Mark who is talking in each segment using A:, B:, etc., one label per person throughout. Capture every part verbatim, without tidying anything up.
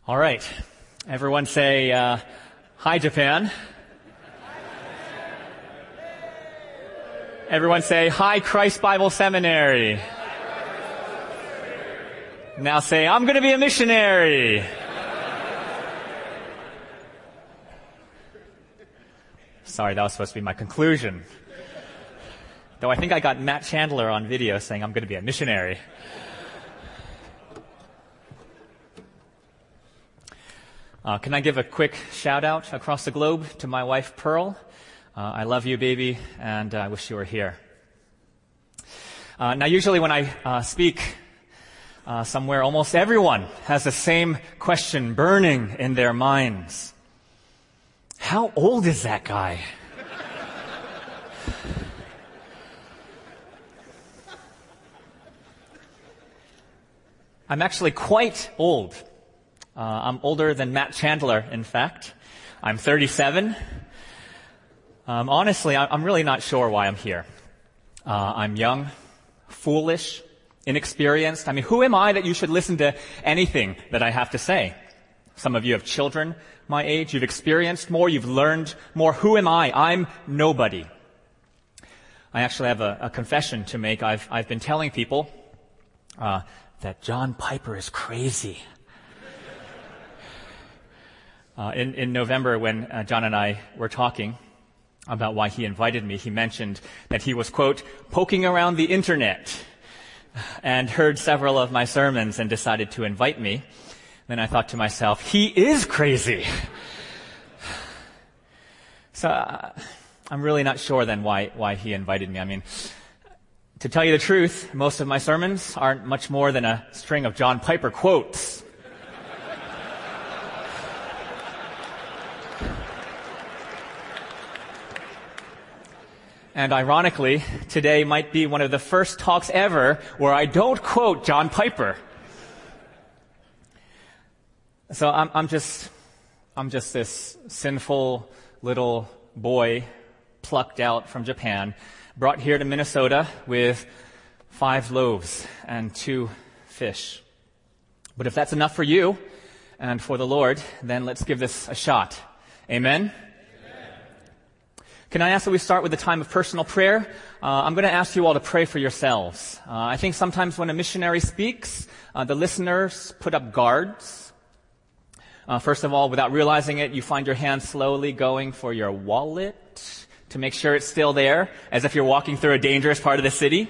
A: All right. Everyone say, uh, hi, Japan. Everyone say, hi, Christ Bible Seminary. Now say, I'm going to be a missionary. Sorry, that was supposed to be my conclusion. Though I think I got Matt Chandler on video saying I'm going to be a missionary. Uh, can I give a quick shout out across the globe to my wife, Pearl? Uh, I love you, baby, and uh, I wish you were here. Uh, now, usually when I uh, speak uh, somewhere, almost everyone has the same question burning in their minds. How old is that guy? I'm actually quite old. Uh, I'm older than Matt Chandler, in fact. I'm thirty-seven. Um, honestly, I'm really not sure why I'm here. Uh, I'm young, foolish, inexperienced. I mean, who am I that you should listen to anything that I have to say? Some of you have children my age. You've experienced more. You've learned more. Who am I? I'm nobody. I actually have a, a confession to make. I've, I've been telling people uh, that John Piper is crazy. Uh, in, in November, when uh, John and I were talking about why he invited me, he mentioned that he was, quote, poking around the internet and heard several of my sermons and decided to invite me. Then I thought to myself, he is crazy. So uh, I'm really not sure then why, why he invited me. I mean, to tell you the truth, most of my sermons aren't much more than a string of John Piper quotes. And ironically, today might be one of the first talks ever where I don't quote John Piper. So I'm, I'm just, I'm just this sinful little boy plucked out from Japan, brought here to Minnesota with five loaves and two fish. But if that's enough for you and for the Lord, then let's give this a shot. Amen? Can I ask that we start with a time of personal prayer? Uh, I'm going to ask you all to pray for yourselves. Uh, I think sometimes when a missionary speaks, uh, the listeners put up guards. Uh, first of all, without realizing it, you find your hand slowly going for your wallet to make sure it's still there, as if you're walking through a dangerous part of the city.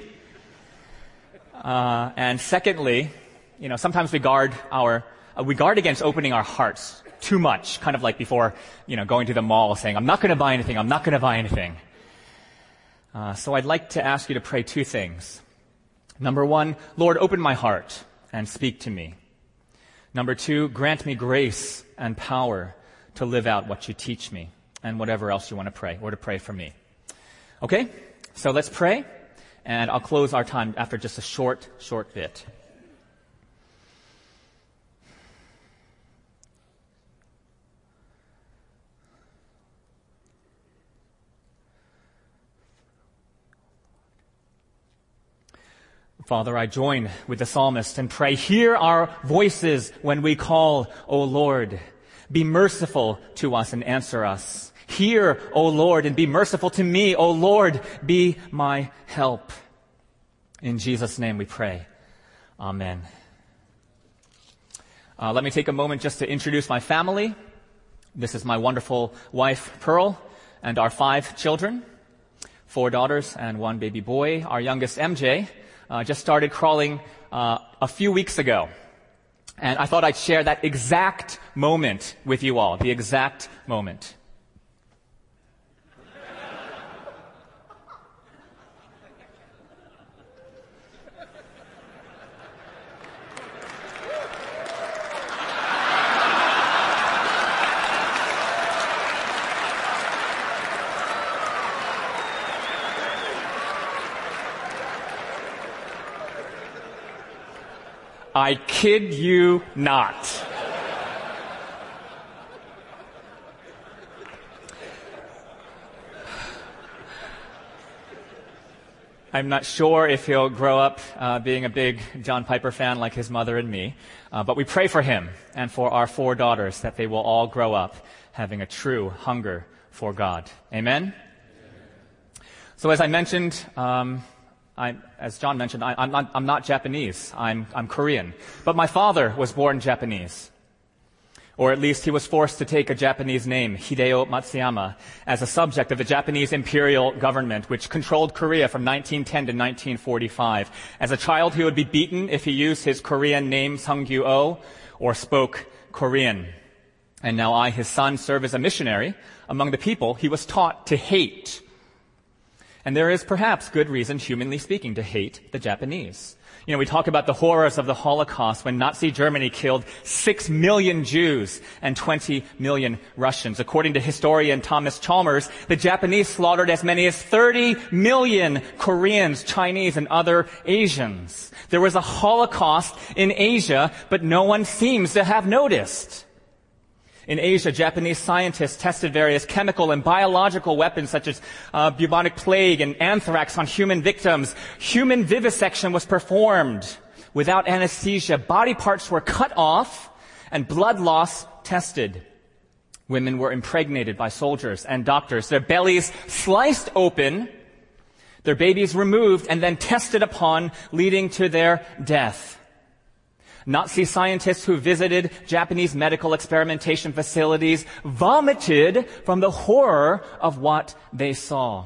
A: Uh, and secondly, you know, sometimes we guard our, uh, we guard against opening our hearts too much, kind of like before, you know, going to the mall saying, I'm not going to buy anything, I'm not going to buy anything. Uh, so I'd like to ask you to pray two things. Number one, Lord, open my heart and speak to me. Number two, grant me grace and power to live out what you teach me and whatever else you want to pray or to pray for me. Okay? So let's pray, and I'll close our time after just a short, short bit. Father, I join with the psalmist and pray, hear our voices when we call, O Lord. Be merciful to us and answer us. Hear, O Lord, and be merciful to me. O Lord, be my help. In Jesus' name we pray. Amen. Uh, let me take a moment just to introduce my family. This is my wonderful wife, Pearl, and our five children, four daughters and one baby boy. Our youngest, M J, Uh, just started crawling uh, a few weeks ago. And I thought I'd share that exact moment with you all, the exact moment. I kid you not. I'm not sure if he'll grow up uh, being a big John Piper fan like his mother and me, uh, but we pray for him and for our four daughters that they will all grow up having a true hunger for God. Amen? So as I mentioned, um, I, as John mentioned, I, I'm, not, I'm not Japanese. I'm, I'm Korean. But my father was born Japanese. Or at least he was forced to take a Japanese name, Hideo Matsuyama, as a subject of the Japanese imperial government, which controlled Korea from nineteen ten to nineteen forty-five. As a child, he would be beaten if he used his Korean name, Seungyu-oh, or spoke Korean. And now I, his son, serve as a missionary among the people he was taught to hate. And there is perhaps good reason, humanly speaking, to hate the Japanese. You know, we talk about the horrors of the Holocaust when Nazi Germany killed six million Jews and twenty million Russians. According to historian Thomas Chalmers, the Japanese slaughtered as many as thirty million Koreans, Chinese, and other Asians. There was a Holocaust in Asia, but no one seems to have noticed. In Asia, Japanese scientists tested various chemical and biological weapons such as uh, bubonic plague and anthrax on human victims. Human vivisection was performed without anesthesia. Body parts were cut off and blood loss tested. Women were impregnated by soldiers and doctors, their bellies sliced open, their babies removed, and then tested upon, leading to their death. Nazi scientists who visited Japanese medical experimentation facilities vomited from the horror of what they saw.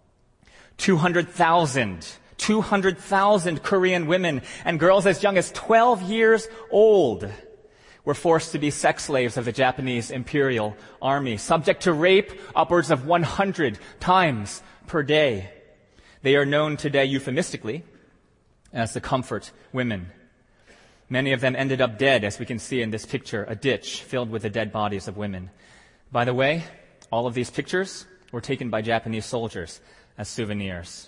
A: two hundred thousand, two hundred thousand Korean women and girls as young as twelve years old were forced to be sex slaves of the Japanese Imperial Army, subject to rape upwards of one hundred times per day. They are known today euphemistically as the comfort women. Many of them ended up dead, as we can see in this picture, a ditch filled with the dead bodies of women. By the way, all of these pictures were taken by Japanese soldiers as souvenirs.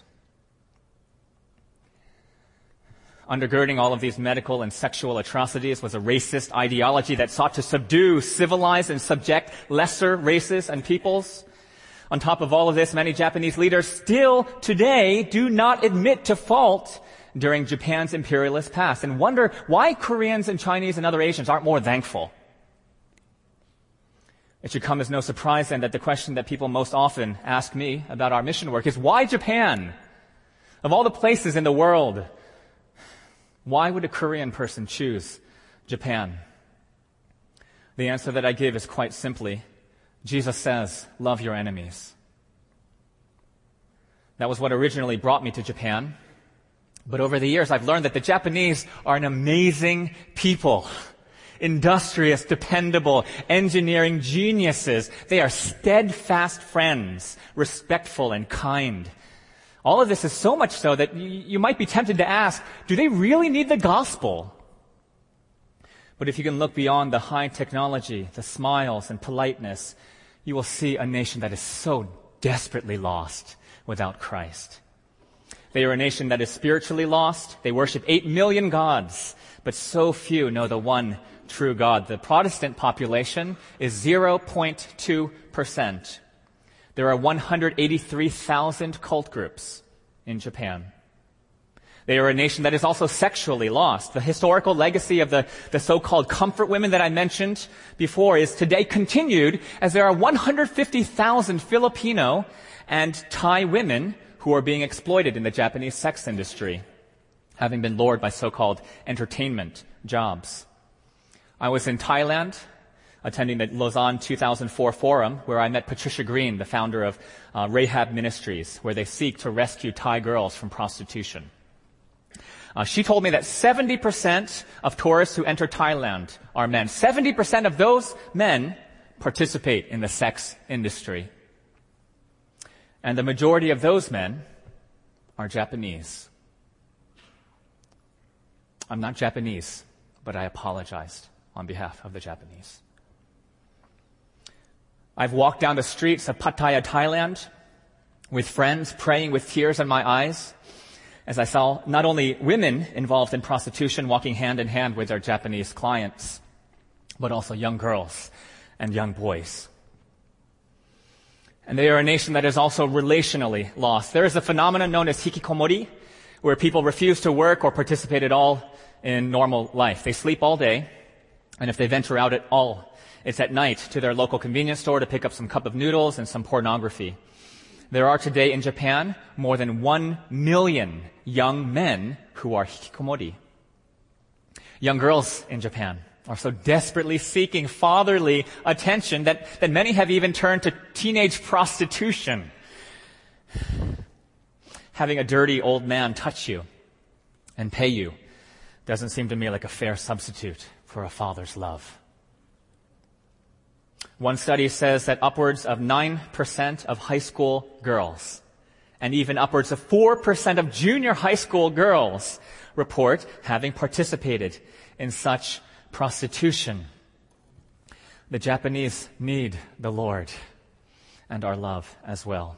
A: Undergirding all of these medical and sexual atrocities was a racist ideology that sought to subdue, civilize, and subject lesser races and peoples. On top of all of this, many Japanese leaders still today do not admit to fault during Japan's imperialist past and wonder why Koreans and Chinese and other Asians aren't more thankful. It should come as no surprise then that the question that people most often ask me about our mission work is, why Japan? Of all the places in the world, why would a Korean person choose Japan? The answer that I give is quite simply, Jesus says, love your enemies. That was what originally brought me to Japan. But over the years, I've learned that the Japanese are an amazing people. Industrious, dependable, engineering geniuses. They are steadfast friends, respectful and kind. All of this is so much so that you might be tempted to ask, do they really need the gospel? But if you can look beyond the high technology, the smiles and politeness, you will see a nation that is so desperately lost without Christ. They are a nation that is spiritually lost. They worship eight million gods, but so few know the one true God. The Protestant population is zero point two percent. There are one hundred eighty-three thousand cult groups in Japan. They are a nation that is also sexually lost. The historical legacy of the, the so-called comfort women that I mentioned before is today continued, as there are one hundred fifty thousand Filipino and Thai women who are being exploited in the Japanese sex industry, having been lured by so-called entertainment jobs. I was in Thailand attending the Lausanne two thousand four forum, where I met Patricia Green, the founder of uh, Rahab Ministries, where they seek to rescue Thai girls from prostitution. Uh, she told me that seventy percent of tourists who enter Thailand are men. seventy percent of those men participate in the sex industry. And the majority of those men are Japanese. I'm not Japanese, but I apologized on behalf of the Japanese. I've walked down the streets of Pattaya, Thailand, with friends, praying with tears in my eyes, as I saw not only women involved in prostitution walking hand in hand with their Japanese clients, but also young girls and young boys. And they are a nation that is also relationally lost. There is a phenomenon known as hikikomori, where people refuse to work or participate at all in normal life. They sleep all day, and if they venture out at all, it's at night to their local convenience store to pick up some cup of noodles and some pornography. There are today in Japan more than one million young men who are hikikomori. Young girls in Japan are so desperately seeking fatherly attention that, that many have even turned to teenage prostitution. Having a dirty old man touch you and pay you doesn't seem to me like a fair substitute for a father's love. One study says that upwards of nine percent of high school girls and even upwards of four percent of junior high school girls report having participated in such prostitution. The Japanese need the Lord and our love as well.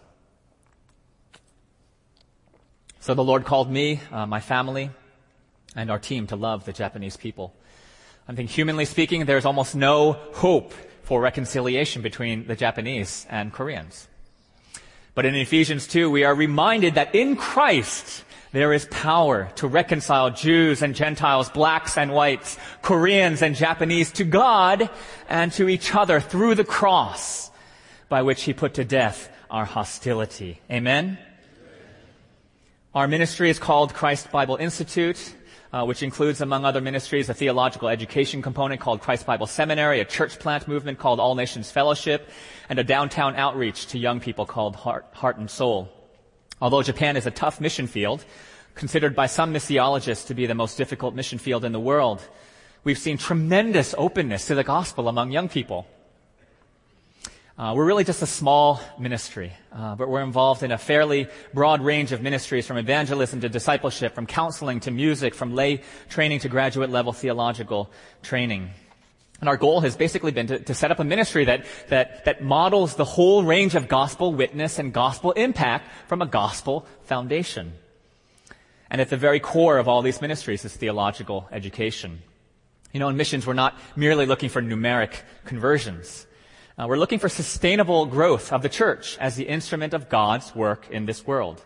A: So the Lord called me, uh, my family, and our team to love the Japanese people. I think humanly speaking, there's almost no hope for reconciliation between the Japanese and Koreans. But in Ephesians two, we are reminded that in Christ, there is power to reconcile Jews and Gentiles, blacks and whites, Koreans and Japanese to God and to each other through the cross by which He put to death our hostility. Amen? Our ministry is called Christ Bible Institute, uh, which includes, among other ministries, a theological education component called Christ Bible Seminary, a church plant movement called All Nations Fellowship, and a downtown outreach to young people called Heart, Heart and Soul. Although Japan is a tough mission field, considered by some missiologists to be the most difficult mission field in the world, we've seen tremendous openness to the gospel among young people. Uh, we're really just a small ministry, uh, but we're involved in a fairly broad range of ministries, from evangelism to discipleship, from counseling to music, from lay training to graduate level theological training. And our goal has basically been to, to set up a ministry that, that, that models the whole range of gospel witness and gospel impact from a gospel foundation. And at the very core of all these ministries is theological education. You know, in missions, we're not merely looking for numeric conversions. Uh, we're looking for sustainable growth of the church as the instrument of God's work in this world.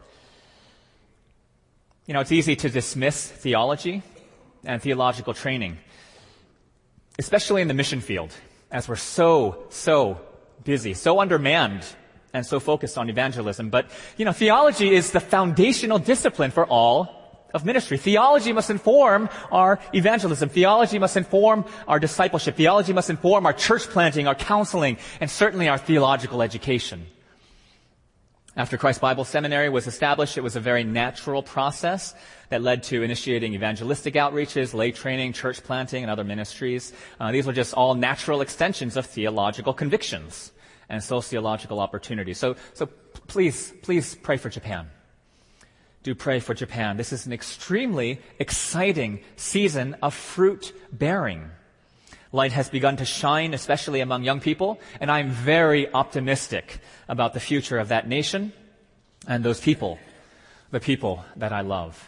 A: You know, it's easy to dismiss theology and theological training, especially in the mission field, as we're so, so busy, so undermanned, and so focused on evangelism. But, you know, theology is the foundational discipline for all of ministry. Theology must inform our evangelism. Theology must inform our discipleship. Theology must inform our church planting, our counseling, and certainly our theological education. After Christ Bible Seminary was established, it was a very natural process that led to initiating evangelistic outreaches, lay training, church planting, and other ministries. Uh, these were just all natural extensions of theological convictions and sociological opportunities. So, so please, please pray for Japan. Do pray for Japan. This is an extremely exciting season of fruit bearing. Light has begun to shine, especially among young people, and I'm very optimistic about the future of that nation and those people, the people that I love.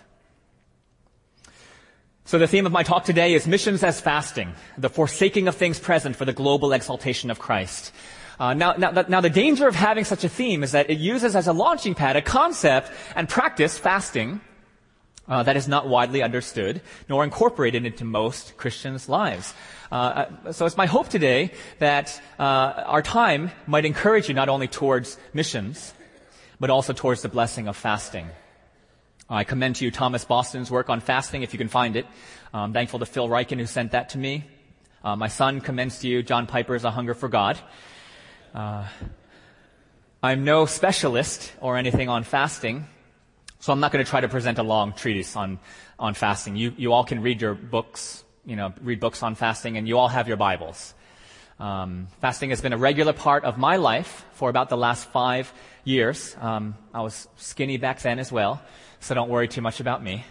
A: So the theme of my talk today is missions as fasting, the forsaking of things present for the global exaltation of Christ. Uh, now, now, now, the danger of having such a theme is that it uses as a launching pad a concept and practice, fasting, uh, that is not widely understood nor incorporated into most Christians' lives. Uh, so it's my hope today that uh, our time might encourage you not only towards missions, but also towards the blessing of fasting. I commend to you Thomas Boston's work on fasting, if you can find it. I'm thankful to Phil Riken, who sent that to me. Uh, my son commends to you John Piper's A Hunger for God. Uh, I'm no specialist or anything on fasting, so I'm not going to try to present a long treatise on, on fasting. You, you all can read your books, you know, read books on fasting, and you all have your Bibles. Um, fasting has been a regular part of my life for about the last five years. Um, I was skinny back then as well, so don't worry too much about me.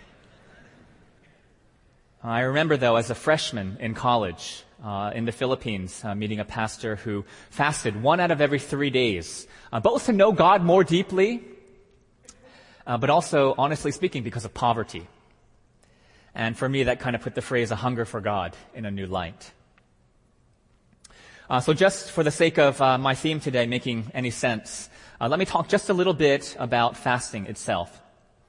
A: I remember, though, as a freshman in college, Uh, in the Philippines, uh, meeting a pastor who fasted one out of every three days, uh, both to know God more deeply, uh, but also, honestly speaking, because of poverty. And for me, that kind of put the phrase "a hunger for God" in a new light. Uh, so just for the sake of uh, my theme today making any sense, uh, let me talk just a little bit about fasting itself.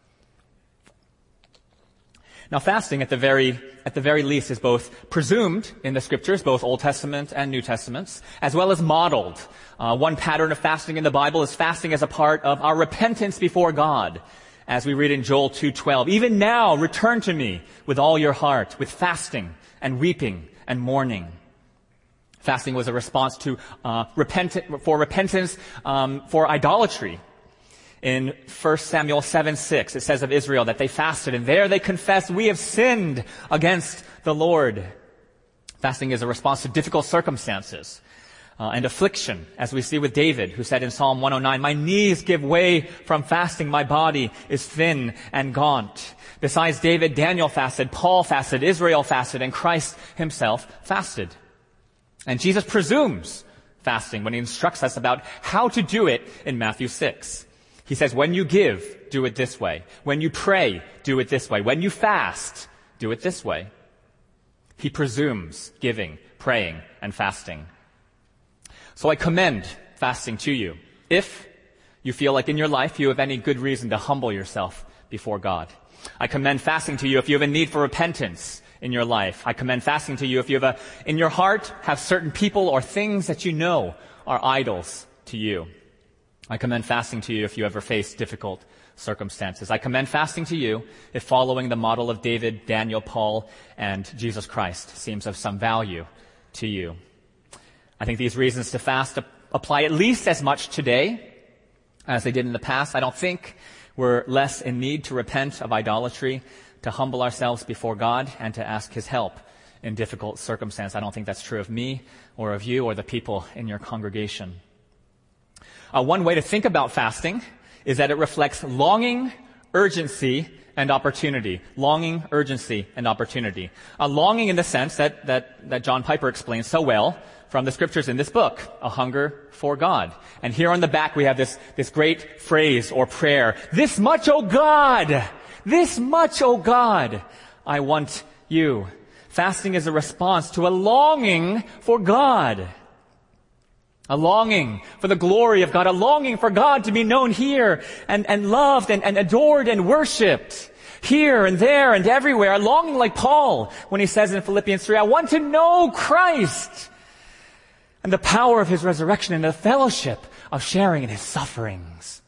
A: Now, fasting at the very at the very least is both presumed in the scriptures, both Old Testament and New Testaments, as well as modeled. Uh, one pattern of fasting in the Bible is fasting as a part of our repentance before God, as we read in Joel two twelve. Even now, return to me with all your heart, with fasting and weeping and mourning. Fasting was a response to uh, repent for repentance um, for idolatry. In First Samuel seven six, it says of Israel that they fasted, and there they confessed, we have sinned against the Lord. Fasting is a response to difficult circumstances uh, and affliction, as we see with David, who said in Psalm one oh nine, my knees give way from fasting, my body is thin and gaunt. Besides David, Daniel fasted, Paul fasted, Israel fasted, and Christ himself fasted. And Jesus presumes fasting when he instructs us about how to do it in Matthew six. He says, when you give, do it this way. When you pray, do it this way. When you fast, do it this way. He presumes giving, praying, and fasting. So I commend fasting to you if you feel like in your life you have any good reason to humble yourself before God. I commend fasting to you if you have a need for repentance in your life. I commend fasting to you if you have a, in your heart, have certain people or things that you know are idols to you. I commend fasting to you if you ever face difficult circumstances. I commend fasting to you if following the model of David, Daniel, Paul, and Jesus Christ seems of some value to you. I think these reasons to fast apply at least as much today as they did in the past. I don't think we're less in need to repent of idolatry, to humble ourselves before God, and to ask His help in difficult circumstances. I don't think that's true of me or of you or the people in your congregation. Uh, one way to think about fasting is that it reflects longing, urgency, and opportunity. Longing, urgency, and opportunity. A longing in the sense that, that, that John Piper explains so well from the scriptures in this book, a hunger for God. And here on the back we have this, this great phrase or prayer, this much, O God! This much, O God! I want you. Fasting is a response to a longing for God. A longing for the glory of God, a longing for God to be known here and, and loved and, and adored and worshipped here and there and everywhere. A longing like Paul when he says in Philippians three, I want to know Christ and the power of His resurrection and the fellowship of sharing in His sufferings.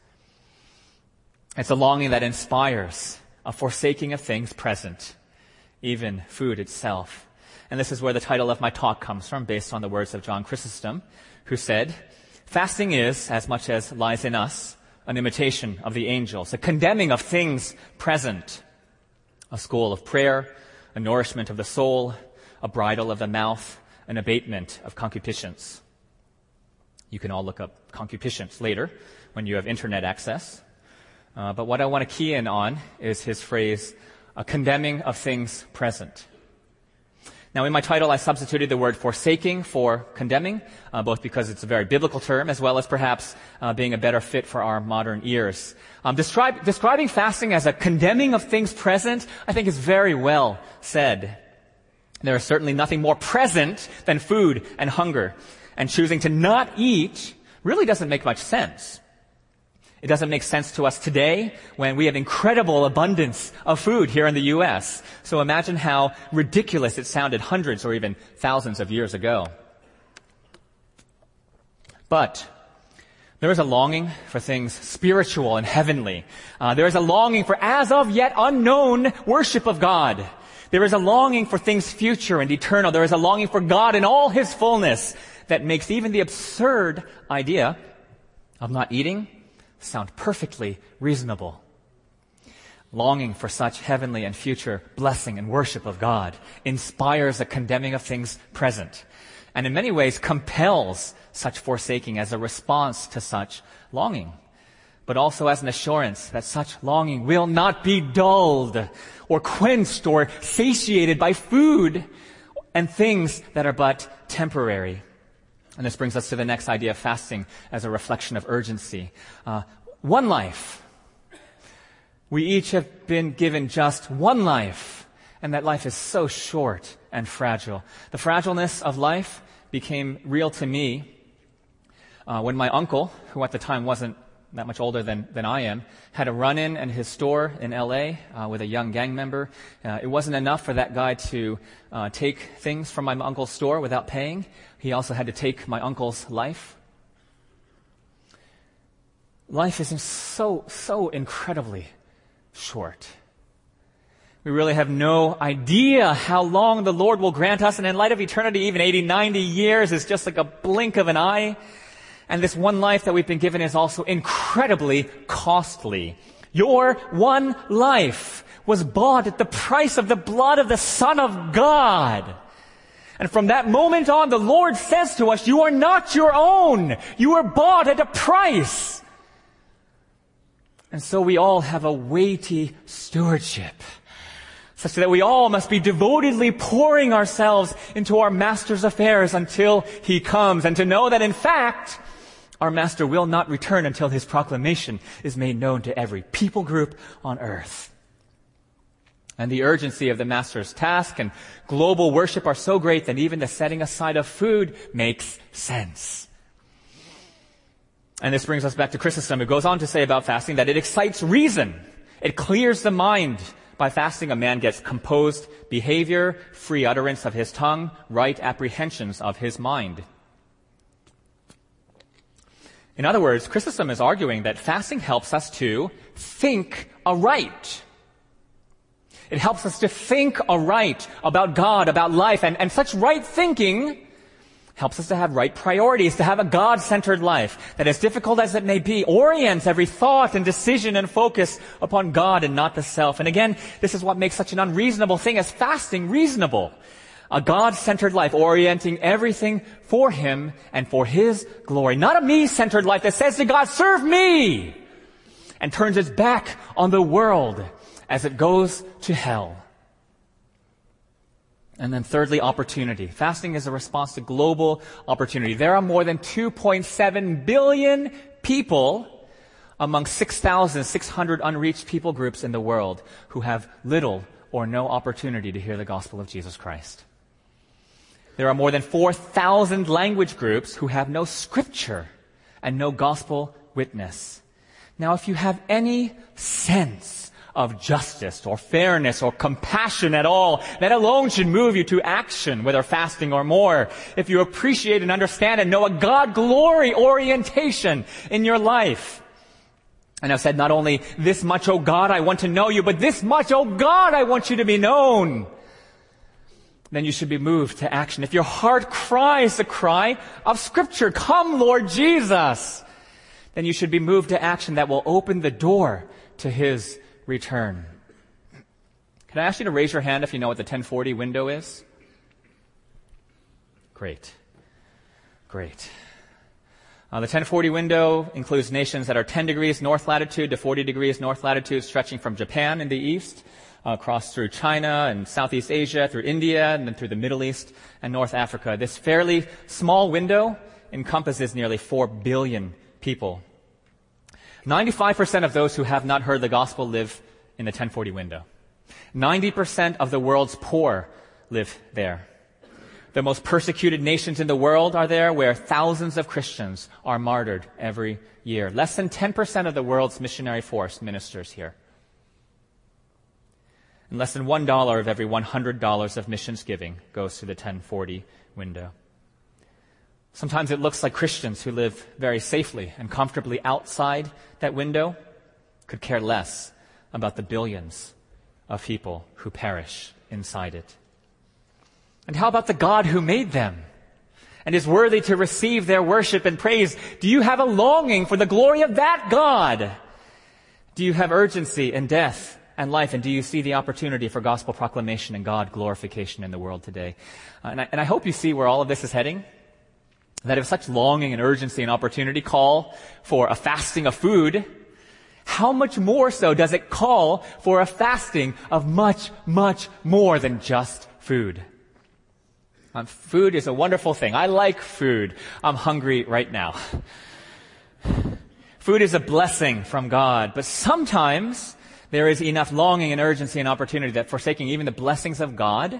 A: It's a longing that inspires a forsaking of things present, even food itself. And this is where the title of my talk comes from, based on the words of John Chrysostom, who said, fasting is, as much as lies in us, an imitation of the angels, a condemning of things present, a school of prayer, a nourishment of the soul, a bridle of the mouth, an abatement of concupiscence. You can all look up concupiscence later when you have internet access. Uh, but what I want to key in on is his phrase, a condemning of things present. Now, in my title, I substituted the word forsaking for condemning, uh, both because it's a very biblical term, as well as perhaps uh, being a better fit for our modern ears. Um, describe, describing fasting as a condemning of things present, I think is very well said. There is certainly nothing more present than food and hunger, and choosing to not eat really doesn't make much sense. It doesn't make sense to us today when we have incredible abundance of food here in the U S. So imagine how ridiculous it sounded hundreds or even thousands of years ago. But there is a longing for things spiritual and heavenly. Uh, there is a longing for as of yet unknown worship of God. There is a longing for things future and eternal. There is a longing for God in all His fullness that makes even the absurd idea of not eating sound perfectly reasonable. Longing for such heavenly and future blessing and worship of God inspires a condemning of things present, and in many ways compels such forsaking as a response to such longing, but also as an assurance that such longing will not be dulled or quenched or satiated by food and things that are but temporary. And this brings us to the next idea of fasting as a reflection of urgency. Uh, one life. We each have been given just one life, and that life is so short and fragile. The fragileness of life became real to me uh, when my uncle, who at the time wasn't that much older than, than I am, had a run-in in his store in L A uh, with a young gang member. Uh, it wasn't enough for that guy to uh, take things from my uncle's store without paying. He also had to take my uncle's life. Life is so, so incredibly short. We really have no idea how long the Lord will grant us, and in light of eternity, even eighty, ninety years is just like a blink of an eye. And this one life that we've been given is also incredibly costly. Your one life was bought at the price of the blood of the Son of God. And from that moment on, the Lord says to us, you are not your own. You are bought at a price. And so we all have a weighty stewardship, such that we all must be devotedly pouring ourselves into our Master's affairs until He comes, and to know that in fact, our Master will not return until His proclamation is made known to every people group on earth. And the urgency of the Master's task and global worship are so great that even the setting aside of food makes sense. And this brings us back to Chrysostom, who goes on to say about fasting that it excites reason. It clears the mind. By fasting, a man gets composed behavior, free utterance of his tongue, right apprehensions of his mind. In other words, Chrysostom is arguing that fasting helps us to think aright. It helps us to think aright about God, about life, and, and such right thinking helps us to have right priorities, to have a God-centered life that, as difficult as it may be, orients every thought and decision and focus upon God and not the self. And again, this is what makes such an unreasonable thing as fasting reasonable. A God-centered life, orienting everything for Him and for His glory. Not a me-centered life that says to God, serve me, and turns its back on the world as it goes to hell. And then thirdly, opportunity. Fasting is a response to global opportunity. There are more than two point seven billion people among six thousand six hundred unreached people groups in the world who have little or no opportunity to hear the gospel of Jesus Christ. There are more than four thousand language groups who have no scripture and no gospel witness. Now, if you have any sense of justice or fairness or compassion at all, that alone should move you to action, whether fasting or more. If you appreciate and understand and know a God-glory orientation in your life. And I've said not only this much, oh God, I want to know you, but this much, oh God, I want you to be known. Then you should be moved to action. If your heart cries the cry of Scripture, come Lord Jesus, then you should be moved to action that will open the door to His return. Can I ask you to raise your hand if you know what the ten forty window is? Great. Great. Uh, the ten forty window includes nations that are ten degrees north latitude to forty degrees north latitude, stretching from Japan in the east, uh, across through China and Southeast Asia, through India, and then through the Middle East and North Africa. This fairly small window encompasses nearly four billion people. ninety-five percent of those who have not heard the gospel live in the ten forty window. ninety percent of the world's poor live there. The most persecuted nations in the world are there, where thousands of Christians are martyred every year. Less than ten percent of the world's missionary force ministers here. And less than one dollar of every one hundred dollars of missions giving goes to the ten forty window. Sometimes it looks like Christians who live very safely and comfortably outside that window could care less about the billions of people who perish inside it. And how about the God who made them and is worthy to receive their worship and praise? Do you have a longing for the glory of that God? Do you have urgency in death and life? And do you see the opportunity for gospel proclamation and God glorification in the world today? Uh, and, I, and I hope you see where all of this is heading. That if such longing and urgency and opportunity call for a fasting of food, how much more so does it call for a fasting of much, much more than just food? Um, food is a wonderful thing. I like food. I'm hungry right now. Food is a blessing from God, but sometimes there is enough longing and urgency and opportunity that forsaking even the blessings of God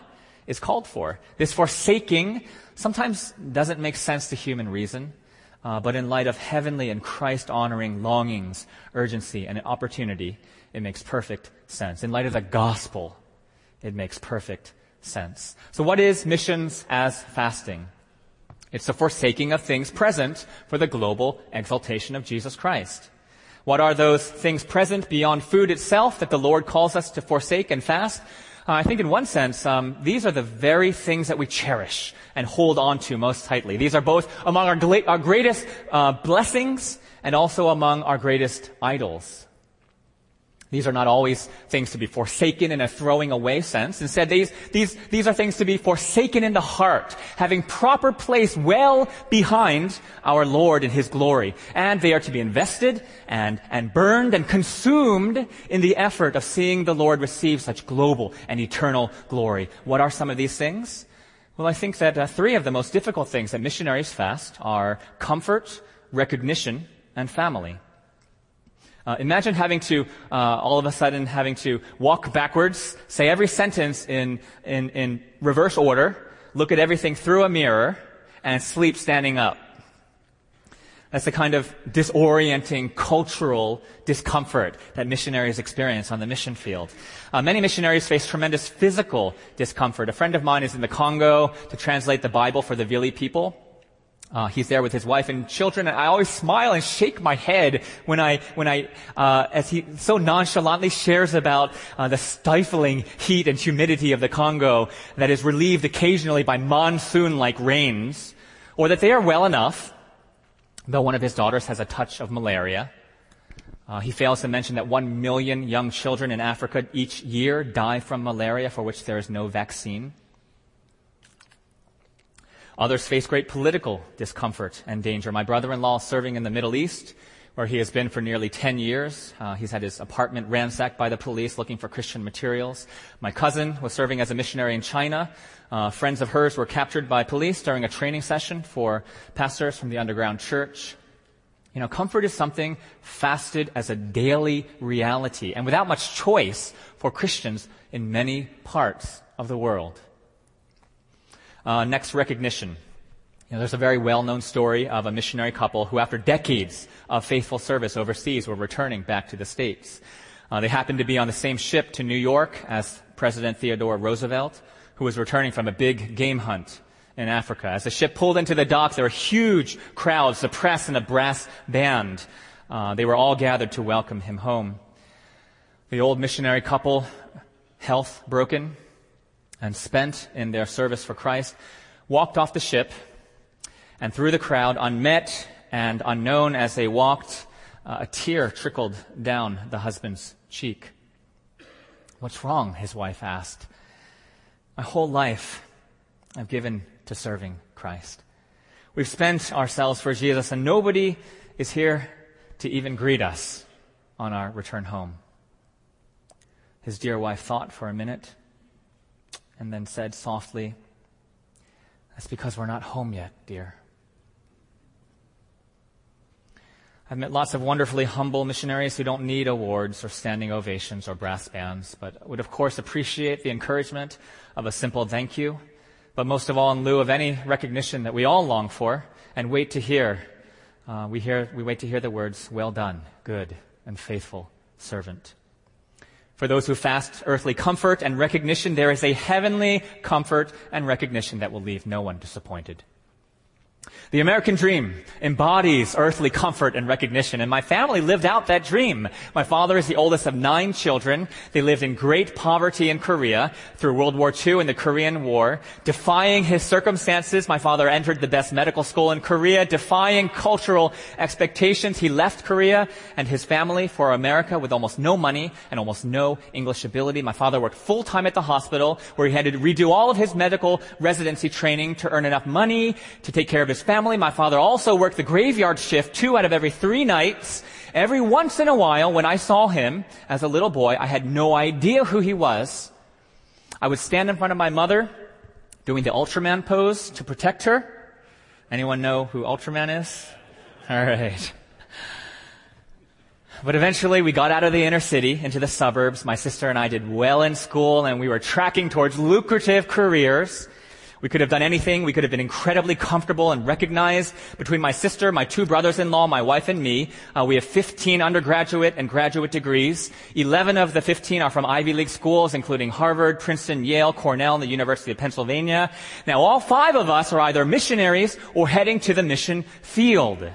A: is called for. This forsaking sometimes doesn't make sense to human reason, uh, but in light of heavenly and Christ-honoring longings, urgency, and opportunity, it makes perfect sense. In light of the gospel, it makes perfect sense. So what is missions as fasting? It's the forsaking of things present for the global exaltation of Jesus Christ. What are those things present beyond food itself that the Lord calls us to forsake and fast? Uh, I think in one sense, um, these are the very things that we cherish and hold on to most tightly. These are both among our, gla- our greatest uh, blessings and also among our greatest idols. These are not always things to be forsaken in a throwing away sense. Instead, these, these, these are things to be forsaken in the heart, having proper place well behind our Lord in His glory. And they are to be invested and, and burned and consumed in the effort of seeing the Lord receive such global and eternal glory. What are some of these things? Well, I think that uh, three of the most difficult things that missionaries fast are comfort, recognition, and family. Uh, imagine having to, uh, all of a sudden having to walk backwards, say every sentence in, in, in reverse order, look at everything through a mirror, and sleep standing up. That's the kind of disorienting cultural discomfort that missionaries experience on the mission field. Uh, many missionaries face tremendous physical discomfort. A friend of mine is in the Congo to translate the Bible for the Vili people. Uh, he's there with his wife and children, and I always smile and shake my head when I, when I, uh, as he so nonchalantly shares about uh, the stifling heat and humidity of the Congo that is relieved occasionally by monsoon-like rains, or that they are well enough, though one of his daughters has a touch of malaria. Uh, he fails to mention that one million young children in Africa each year die from malaria, for which there is no vaccine. Others face great political discomfort and danger. My brother-in-law is serving in the Middle East, where he has been for nearly ten years. Uh, he's had his apartment ransacked by the police looking for Christian materials. My cousin was serving as a missionary in China. Uh, friends of hers were captured by police during a training session for pastors from the underground church. You know, comfort is something fasted as a daily reality and without much choice for Christians in many parts of the world. Uh, next, recognition. You know, there's a very well-known story of a missionary couple who, after decades of faithful service overseas, were returning back to the States. Uh, they happened to be on the same ship to New York as President Theodore Roosevelt, who was returning from a big game hunt in Africa. As the ship pulled into the docks, there were huge crowds, the press and a brass band. Uh, they were all gathered to welcome him home. The old missionary couple, health broken and spent in their service for Christ, walked off the ship, and through the crowd, unmet and unknown as they walked, uh, a tear trickled down the husband's cheek. "What's wrong?" his wife asked. "My whole life I've given to serving Christ. We've spent ourselves for Jesus, and nobody is here to even greet us on our return home." His dear wife thought for a minute and then said softly, "That's because we're not home yet, dear." I've met lots of wonderfully humble missionaries who don't need awards or standing ovations or brass bands, but would of course appreciate the encouragement of a simple thank you, but most of all in lieu of any recognition that we all long for and wait to hear. Uh, we hear, we wait to hear the words, "Well done, good and faithful servant." For those who fast earthly comfort and recognition, there is a heavenly comfort and recognition that will leave no one disappointed. The American dream embodies earthly comfort and recognition, and my family lived out that dream. My father is the oldest of nine children. They lived in great poverty in Korea through World War Two and the Korean War. Defying his circumstances, my father entered the best medical school in Korea. Defying cultural expectations, he left Korea and his family for America with almost no money and almost no English ability. My father worked full-time at the hospital, where he had to redo all of his medical residency training to earn enough money to take care of his family. My father also worked the graveyard shift two out of every three nights. Every once in a while, when I saw him as a little boy, I had no idea who he was. I would stand in front of my mother doing the Ultraman pose to protect her. Anyone know who Ultraman is? All right. But eventually we got out of the inner city into the suburbs. My sister and I did well in school, and we were tracking towards lucrative careers. We could have done anything. We could have been incredibly comfortable and recognized. Between my sister, my two brothers-in-law, my wife, and me, uh, we have fifteen undergraduate and graduate degrees. eleven of the fifteen are from Ivy League schools, including Harvard, Princeton, Yale, Cornell, and the University of Pennsylvania. Now, all five of us are either missionaries or heading to the mission field.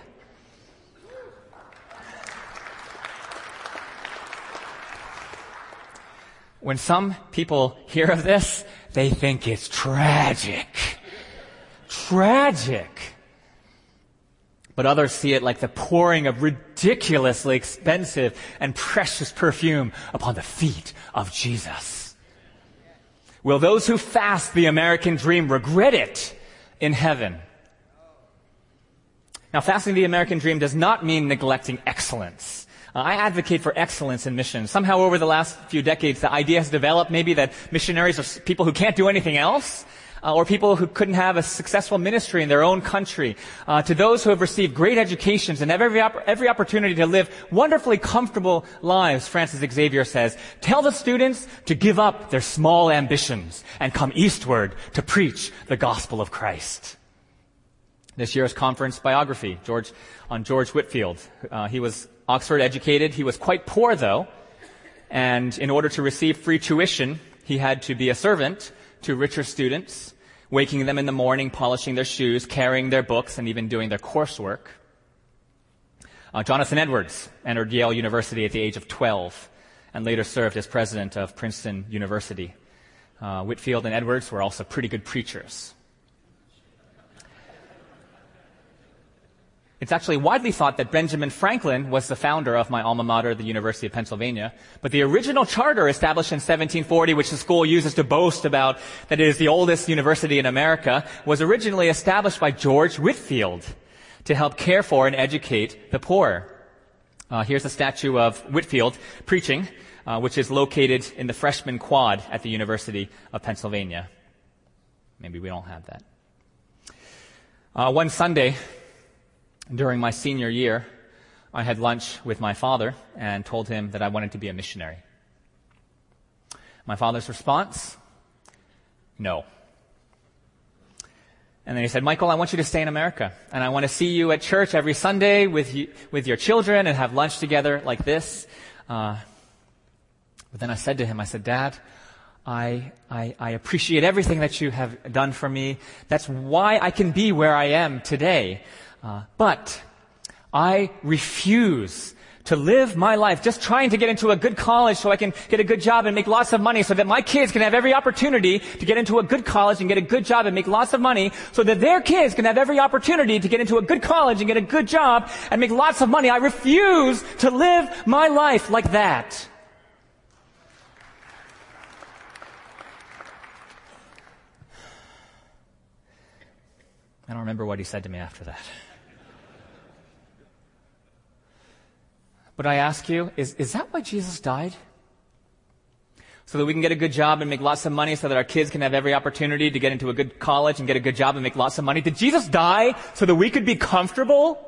A: When some people hear of this, they think it's tragic. Tragic. But others see it like the pouring of ridiculously expensive and precious perfume upon the feet of Jesus. Will those who fast the American dream regret it in heaven? Now, fasting the American dream does not mean neglecting excellence. Uh, I advocate for excellence in missions. Somehow over the last few decades, the idea has developed maybe that missionaries are people who can't do anything else, uh, or people who couldn't have a successful ministry in their own country. Uh, to those who have received great educations and have every, op- every opportunity to live wonderfully comfortable lives, Francis Xavier says, tell the students to give up their small ambitions and come eastward to preach the gospel of Christ. This year's conference biography, George, on George Whitefield. Uh, he was Oxford educated. He was quite poor, though, and in order to receive free tuition, he had to be a servant to richer students, waking them in the morning, polishing their shoes, carrying their books, and even doing their coursework. Uh, Jonathan Edwards entered Yale University at the age of twelve and later served as president of Princeton University. Uh, Whitefield and Edwards were also pretty good preachers. It's actually widely thought that Benjamin Franklin was the founder of my alma mater, the University of Pennsylvania. But the original charter established in seventeen forty, which the school uses to boast about that it is the oldest university in America, was originally established by George Whitefield to help care for and educate the poor. Uh, here's a statue of Whitefield preaching, uh, which is located in the freshman quad at the University of Pennsylvania. Maybe we don't have that. Uh, one Sunday, during my senior year, I had lunch with my father and told him that I wanted to be a missionary. My father's response? No. And then he said, Michael, I want you to stay in America, and I want to see you at church every Sunday with you, with your children and have lunch together like this. Uh, but then I said to him, I said, Dad, I, I, I appreciate everything that you have done for me. That's why I can be where I am today. Uh, but I refuse to live my life just trying to get into a good college so I can get a good job and make lots of money so that my kids can have every opportunity to get into a good college and get a good job and make lots of money so that their kids can have every opportunity to get into a good college and get a good job and make lots of money. I refuse to live my life like that. I don't remember what he said to me after that. But I ask you, is, is that why Jesus died? So that we can get a good job and make lots of money so that our kids can have every opportunity to get into a good college and get a good job and make lots of money? Did Jesus die so that we could be comfortable?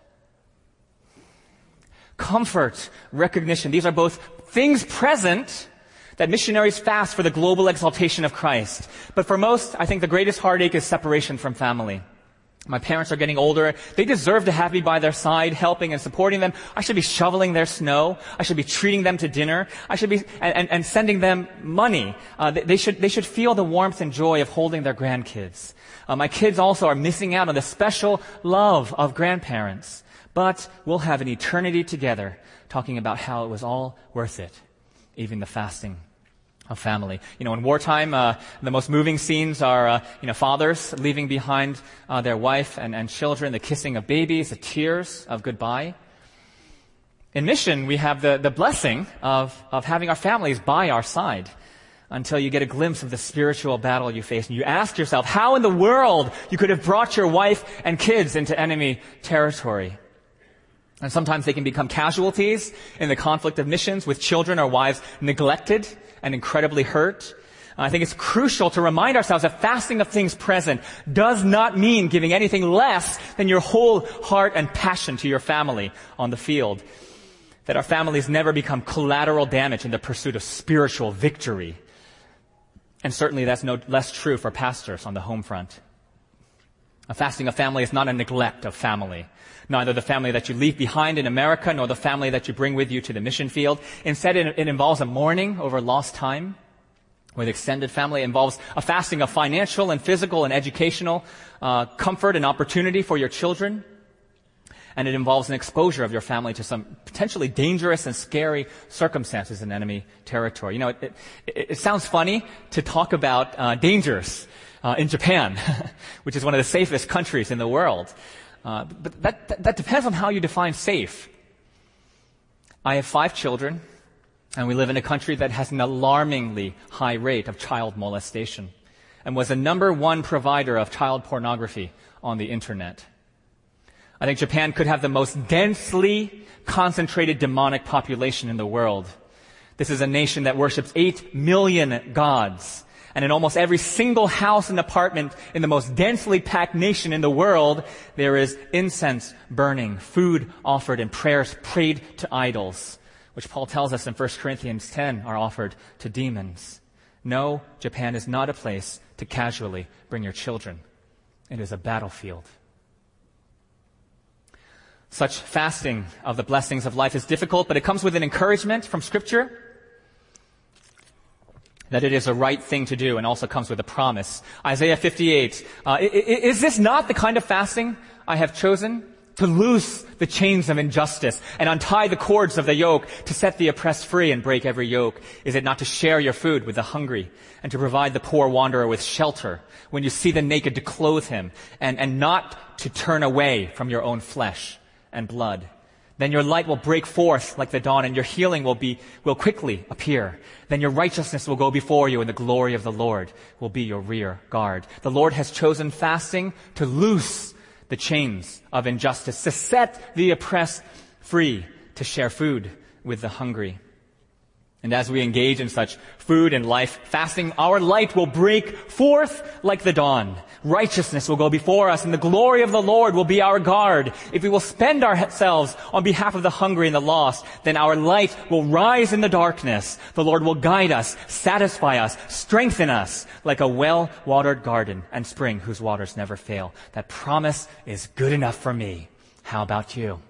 A: Comfort, recognition, these are both things present that missionaries fast for the global exaltation of Christ. But for most, I think the greatest heartache is separation from family. My parents are getting older. They deserve to have me by their side, helping and supporting them. I should be shoveling their snow. I should be treating them to dinner. I should be, and, and, and sending them money. Uh, they, they should, they should feel the warmth and joy of holding their grandkids. Uh, my kids also are missing out on the special love of grandparents. But we'll have an eternity together talking about how it was all worth it, even the fasting of family. You know, in wartime, uh, the most moving scenes are, uh, you know, fathers leaving behind uh, their wife and, and children, the kissing of babies, the tears of goodbye. In mission, we have the, the blessing of, of having our families by our side until you get a glimpse of the spiritual battle you face. And you ask yourself, how in the world you could have brought your wife and kids into enemy territory? And sometimes they can become casualties in the conflict of missions, with children or wives neglected and incredibly hurt. I think it's crucial to remind ourselves that fasting of things present does not mean giving anything less than your whole heart and passion to your family on the field. that our families never become collateral damage in the pursuit of spiritual victory. And certainly that's no less true for pastors on the home front. A fasting of family is not a neglect of family. Neither the family that you leave behind in America, nor the family that you bring with you to the mission field. Instead, it, it involves a mourning over lost time with extended family. It involves a fasting of financial and physical and educational uh, comfort and opportunity for your children. And it involves an exposure of your family to some potentially dangerous and scary circumstances in enemy territory. You know, it, it, it sounds funny to talk about uh, dangers uh, in Japan, which is one of the safest countries in the world. Uh, but that, that, that depends on how you define safe. I have five children, and we live in a country that has an alarmingly high rate of child molestation and was the number one provider of child pornography on the internet. I think Japan could have the most densely concentrated demonic population in the world. This is a nation that worships eight million gods. And in almost every single house and apartment in the most densely packed nation in the world, there is incense burning, food offered, and prayers prayed to idols, which Paul tells us in First Corinthians ten are offered to demons. No, Japan is not a place to casually bring your children. It is a battlefield. Such fasting of the blessings of life is difficult, but it comes with an encouragement from Scripture that it is a right thing to do, and also comes with a promise. Isaiah fifty-eight, uh, is this not the kind of fasting I have chosen? To loose the chains of injustice and untie the cords of the yoke, to set the oppressed free and break every yoke. Is it not to share your food with the hungry and to provide the poor wanderer with shelter? When you see the naked, to clothe him, and, and not to turn away from your own flesh and blood. Then your light will break forth like the dawn, and your healing will be, will quickly appear. Then your righteousness will go before you, and the glory of the Lord will be your rear guard. The Lord has chosen fasting to loose the chains of injustice, to set the oppressed free, to share food with the hungry. And as we engage in such food and life fasting, our light will break forth like the dawn. Righteousness will go before us, and the glory of the Lord will be our guard. If we will spend ourselves on behalf of the hungry and the lost, then our light will rise in the darkness. The Lord will guide us, satisfy us, strengthen us like a well-watered garden and spring whose waters never fail. That promise is good enough for me. How about you?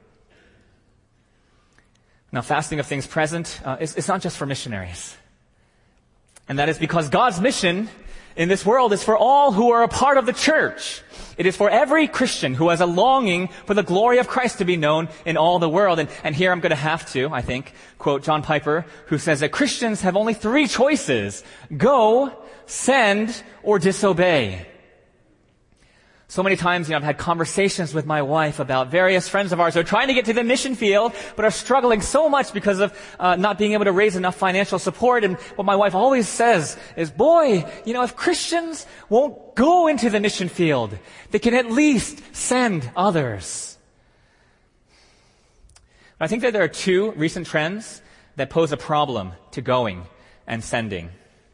A: Now, fasting of things present, uh, is, it's not just for missionaries. And that is because God's mission in this world is for all who are a part of the church. It is for every Christian who has a longing for the glory of Christ to be known in all the world. And, and here I'm going to have to, I think, quote John Piper, who says that Christians have only three choices: go, send, or disobey. So many times, you know, I've had conversations with my wife about various friends of ours who are trying to get to the mission field, but are struggling so much because of uh, not being able to raise enough financial support. And what my wife always says is, boy, you know, if Christians won't go into the mission field, they can at least send others. But I think that there are two recent trends that pose a problem to going and sending.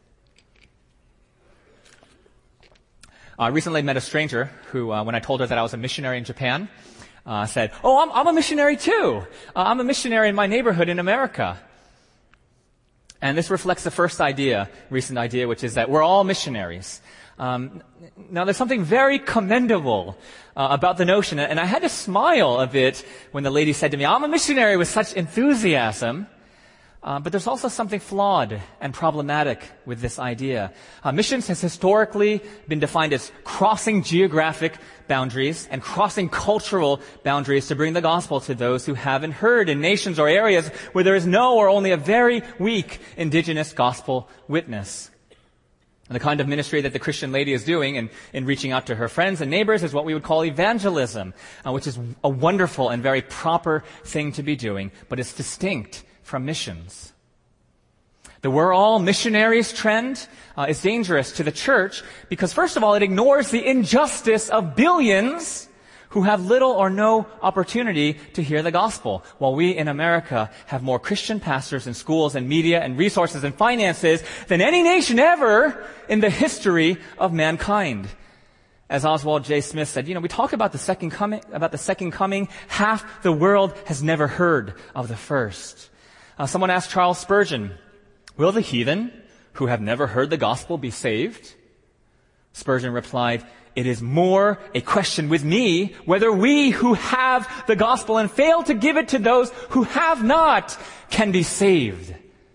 A: I uh, recently met a stranger who, uh, when I told her that I was a missionary in Japan, uh, said, oh, I'm, I'm a missionary too. Uh, I'm a missionary in my neighborhood in America. And this reflects the first idea, recent idea, which is that we're all missionaries. Um, now, there's something very commendable uh, about the notion, and I had to smile a bit when the lady said to me, I'm a missionary with such enthusiasm. Uh, but there's also something flawed and problematic with this idea. Uh, missions has historically been defined as crossing geographic boundaries and crossing cultural boundaries to bring the gospel to those who haven't heard in nations or areas where there is no or only a very weak indigenous gospel witness. And the kind of ministry that the Christian lady is doing in, in reaching out to her friends and neighbors is what we would call evangelism, uh, which is a wonderful and very proper thing to be doing, but it's distinct from missions. The we're all missionaries trend uh, is dangerous to the church because, first of all, it ignores the injustice of billions who have little or no opportunity to hear the gospel, while we in America have more Christian pastors and schools and media and resources and finances than any nation ever in the history of mankind. As Oswald J. Smith said, you know, we talk about the second coming, about the second coming. Half the world has never heard of the first. Uh, someone asked Charles Spurgeon, will the heathen who have never heard the gospel be saved? Spurgeon replied, it is more a question with me whether we who have the gospel and fail to give it to those who have not can be saved.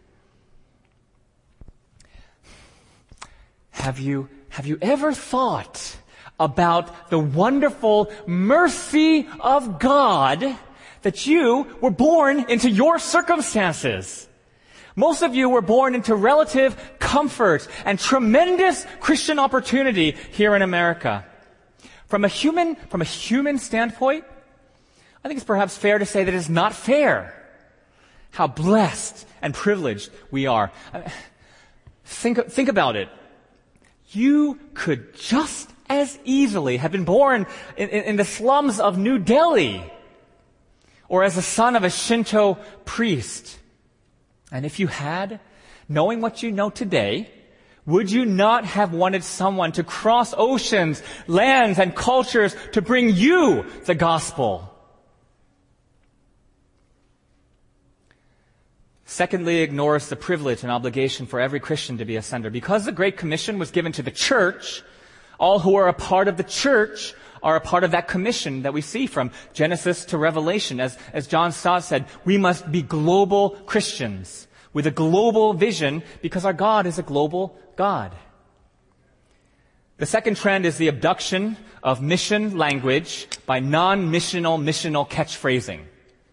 A: Have you, have you ever thought about the wonderful mercy of God that you were born into your circumstances? Most of you were born into relative comfort and tremendous Christian opportunity here in America. From a human, from a human standpoint, I think it's perhaps fair to say that it's not fair how blessed and privileged we are. Think, think about it. You could just as easily have been born in, in, in the slums of New Delhi or as the son of a Shinto priest. And if you had, knowing what you know today, would you not have wanted someone to cross oceans, lands, and cultures to bring you the gospel? Secondly, ignores the privilege and obligation for every Christian to be a sender. Because the Great Commission was given to the church, all who are a part of the church are a part of that commission that we see from Genesis to Revelation. As, as John Stott said, we must be global Christians with a global vision because our God is a global God. The second trend is the abduction of mission language by non-missional missional catchphrasing.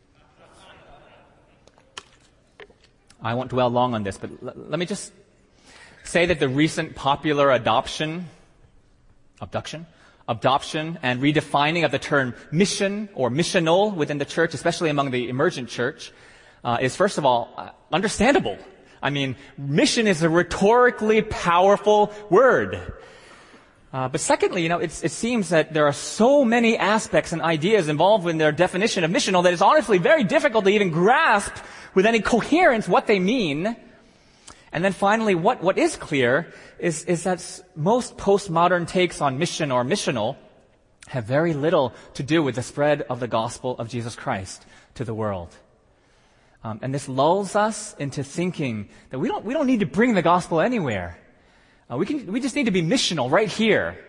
A: I won't dwell long on this, but l- let me just say that the recent popular adoption, abduction, adoption and redefining of the term mission or missional within the church, especially among the emergent church, uh, is first of all uh, understandable. I mean, mission is a rhetorically powerful word. Uh, but secondly, you know, it's, it seems that there are so many aspects and ideas involved in their definition of missional that it's honestly very difficult to even grasp with any coherence what they mean. And then finally, what, what is clear is, is that most postmodern takes on mission or missional have very little to do with the spread of the gospel of Jesus Christ to the world. Um, and this lulls us into thinking that we don't, we don't need to bring the gospel anywhere. Uh, we can, we just need to be missional right here.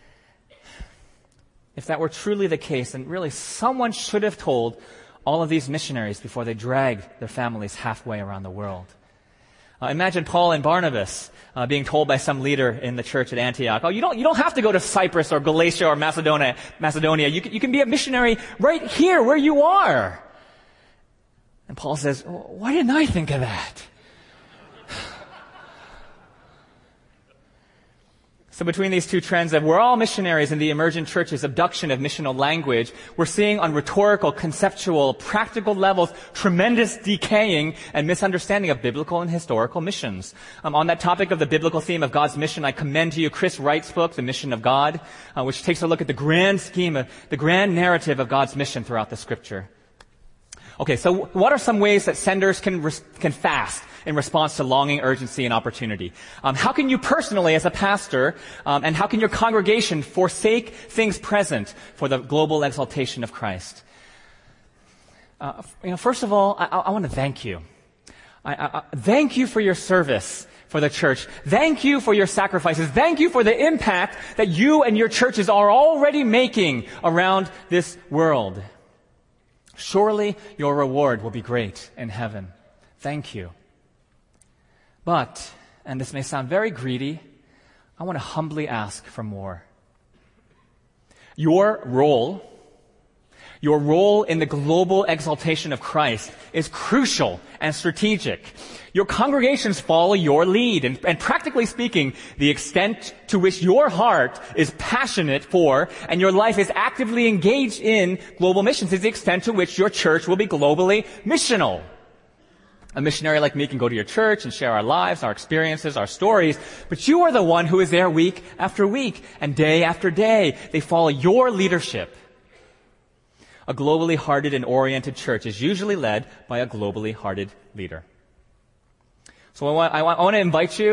A: If that were truly the case, then really someone should have told all of these missionaries before they dragged their families halfway around the world. Uh, imagine Paul and Barnabas uh, being told by some leader in the church at Antioch, "Oh, you don't you don't have to go to Cyprus or Galatia or Macedonia. Macedonia, you can, you can be a missionary right here where you are." And Paul says, "Why didn't I think of that?" So between these two trends that we're all missionaries in the emergent church's abduction of missional language, we're seeing on rhetorical, conceptual, practical levels tremendous decaying and misunderstanding of biblical and historical missions. Um, on that topic of the biblical theme of God's mission, I commend to you Chris Wright's book, The Mission of God, uh, which takes a look at the grand scheme, of, the grand narrative of God's mission throughout the Scripture. Okay, so what are some ways that senders can res- can fast in response to longing, urgency, and opportunity? Um, how can you personally, as a pastor, um, and how can your congregation forsake things present for the global exaltation of Christ? Uh, you know, first of all, I, I want to thank you. I, I, I, thank you for your service for the church. Thank you for your sacrifices. Thank you for the impact that you and your churches are already making around this world. Surely your reward will be great in heaven. Thank you. But, and this may sound very greedy, I want to humbly ask for more. Your role, your role in the global exaltation of Christ is crucial and strategic. Your congregations follow your lead, and, and practically speaking, the extent to which your heart is passionate for and your life is actively engaged in global missions is the extent to which your church will be globally missional. A missionary like me can go to your church and share our lives, our experiences, our stories, but you are the one who is there week after week and day after day. They follow your leadership. A globally hearted and oriented church is usually led by a globally hearted leader. So I want, I want, I want to invite you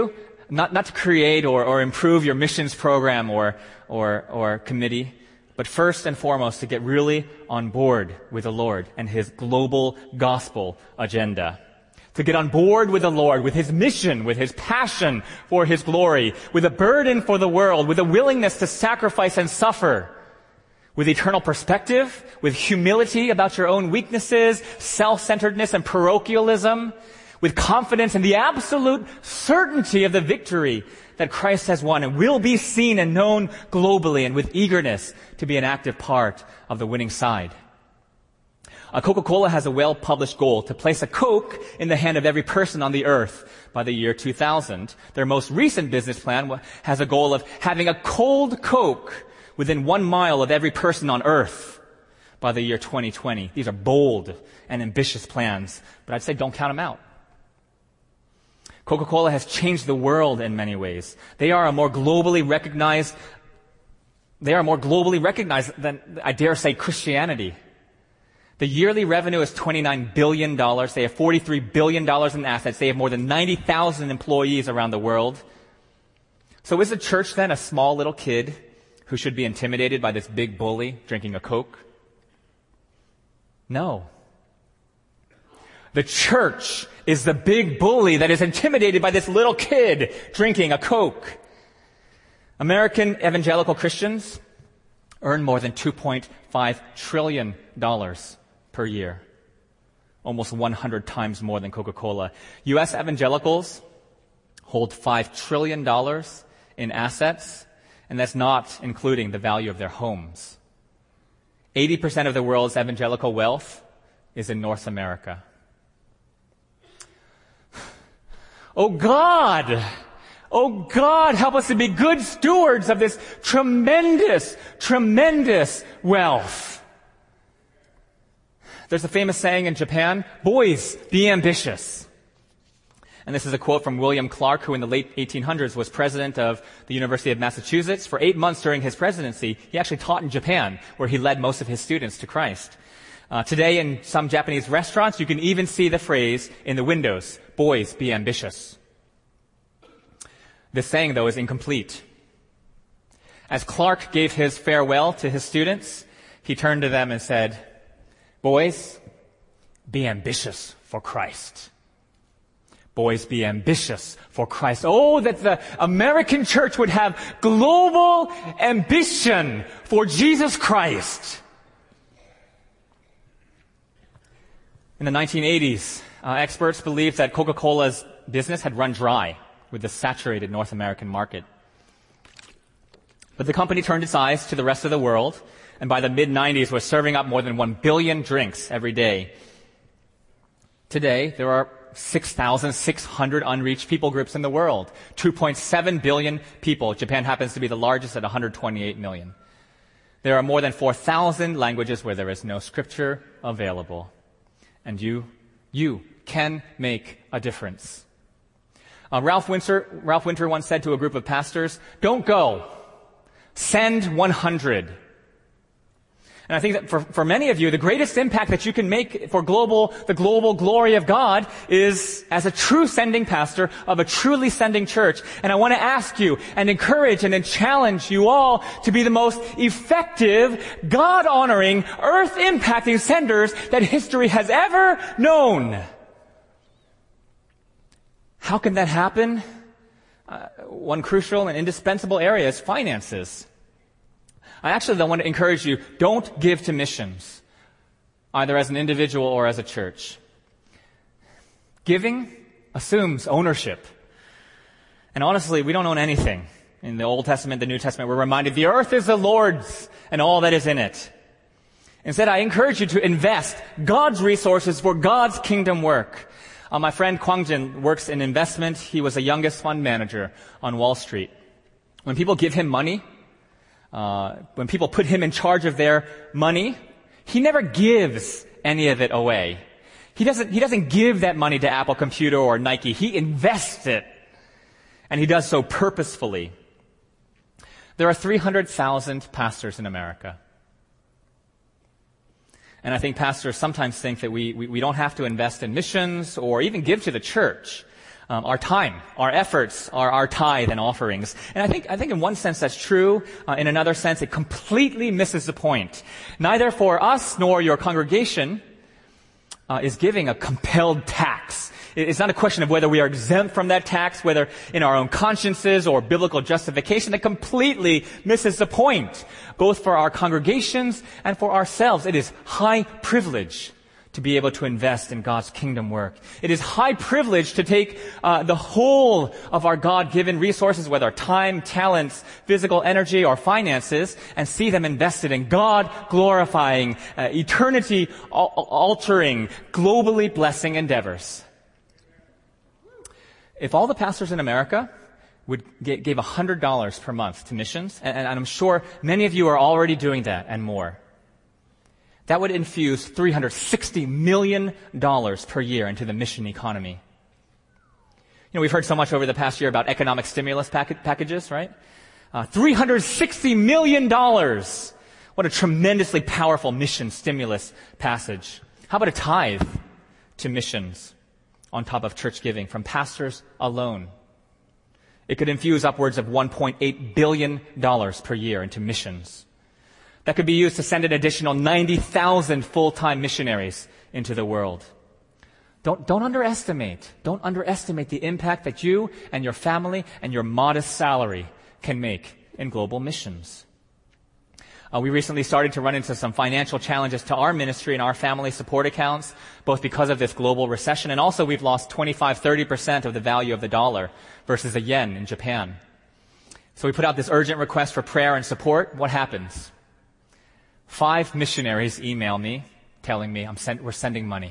A: not, not to create or, or improve your missions program or, or, or committee, but first and foremost to get really on board with the Lord and His global gospel agenda. To get on board with the Lord, with His mission, with His passion for His glory, with a burden for the world, with a willingness to sacrifice and suffer, with eternal perspective, with humility about your own weaknesses, self-centeredness and parochialism, with confidence in the absolute certainty of the victory that Christ has won and will be seen and known globally, and with eagerness to be an active part of the winning side. Uh, Coca-Cola has a well-published goal to place a Coke in the hand of every person on the earth by the year two thousand. Their most recent business plan has a goal of having a cold Coke within one mile of every person on earth by the year twenty twenty. These are bold and ambitious plans, but I'd say don't count them out. Coca-Cola has changed the world in many ways. They are a more globally recognized, they are more globally recognized than, I dare say, Christianity. The yearly revenue is twenty-nine billion dollars. They have forty-three billion dollars in assets. They have more than ninety thousand employees around the world. So is the church then a small little kid who should be intimidated by this big bully drinking a Coke? No. The church is the big bully that is intimidated by this little kid drinking a Coke. American evangelical Christians earn more than two point five trillion dollars per year. Almost one hundred times more than Coca-Cola. U S evangelicals hold five trillion dollars in assets, and that's not including the value of their homes. eighty percent of the world's evangelical wealth is in North America. Oh God! Oh God, help us to be good stewards of this tremendous, tremendous wealth. There's a famous saying in Japan, boys, be ambitious. And this is a quote from William Clark, who in the late eighteen hundreds was president of the University of Massachusetts. For eight months during his presidency, he actually taught in Japan, where he led most of his students to Christ. Uh, today in some Japanese restaurants, you can even see the phrase in the windows, boys, be ambitious. This saying, though, is incomplete. As Clark gave his farewell to his students, he turned to them and said, boys, be ambitious for Christ. Boys, be ambitious for Christ. Oh, that the American church would have global ambition for Jesus Christ. In the nineteen eighties, uh, experts believed that Coca-Cola's business had run dry with the saturated North American market. But the company turned its eyes to the rest of the world, and by the mid nineties was serving up more than one billion drinks every day. Today, there are six thousand six hundred unreached people groups in the world. two point seven billion people. Japan happens to be the largest at one hundred twenty-eight million. There are more than four thousand languages where there is no scripture available. And you, you can make a difference. Uh, Ralph Winter, Ralph Winter once said to a group of pastors, don't go. Send one hundred. And I think that for, for many of you, the greatest impact that you can make for global, the global glory of God is as a true sending pastor of a truly sending church. And I want to ask you and encourage and then challenge you all to be the most effective, God-honoring, earth-impacting senders that history has ever known. How can that happen? Uh, one crucial and indispensable area is finances. I actually want to encourage you, don't give to missions, either as an individual or as a church. Giving assumes ownership. And honestly, we don't own anything. In the Old Testament, the New Testament, we're reminded the earth is the Lord's and all that is in it. Instead, I encourage you to invest God's resources for God's kingdom work. Uh, my friend Kwang Jin works in investment. He was the youngest fund manager on Wall Street. When people give him money, Uh, when people put him in charge of their money, he never gives any of it away. He doesn't, he doesn't give that money to Apple Computer or Nike. He invests it. And he does so purposefully. There are three hundred thousand pastors in America. And I think pastors sometimes think that we, we, we don't have to invest in missions or even give to the church. Um, our time, our efforts are our tithe and offerings. And I think, I think in one sense that's true. Uh, in another sense, it completely misses the point. Neither for us nor your congregation uh, is giving a compelled tax. It's not a question of whether we are exempt from that tax, whether in our own consciences or biblical justification. It completely misses the point, both for our congregations and for ourselves. It is high privilege to be able to invest in God's kingdom work. It is high privilege to take uh, the whole of our God-given resources, whether time, talents, physical energy, or finances, and see them invested in God-glorifying, uh, eternity-altering, globally blessing endeavors. If all the pastors in America would get, gave one hundred dollars per month to missions, and, and I'm sure many of you are already doing that and more, that would infuse three hundred sixty million dollars per year into the mission economy. You know, we've heard so much over the past year about economic stimulus pack- packages, right? Uh, three hundred sixty million dollars. What a tremendously powerful mission stimulus passage. How about a tithe to missions on top of church giving from pastors alone? It could infuse upwards of one point eight billion dollars per year into missions. That could be used to send an additional ninety thousand full-time missionaries into the world. Don't, don't underestimate, don't underestimate the impact that you and your family and your modest salary can make in global missions. Uh, we recently started to run into some financial challenges to our ministry and our family support accounts, both because of this global recession, and also we've lost twenty-five, thirty percent of the value of the dollar versus the yen in Japan. So we put out this urgent request for prayer and support. What happens? Five missionaries email me telling me I'm send, we're sending money.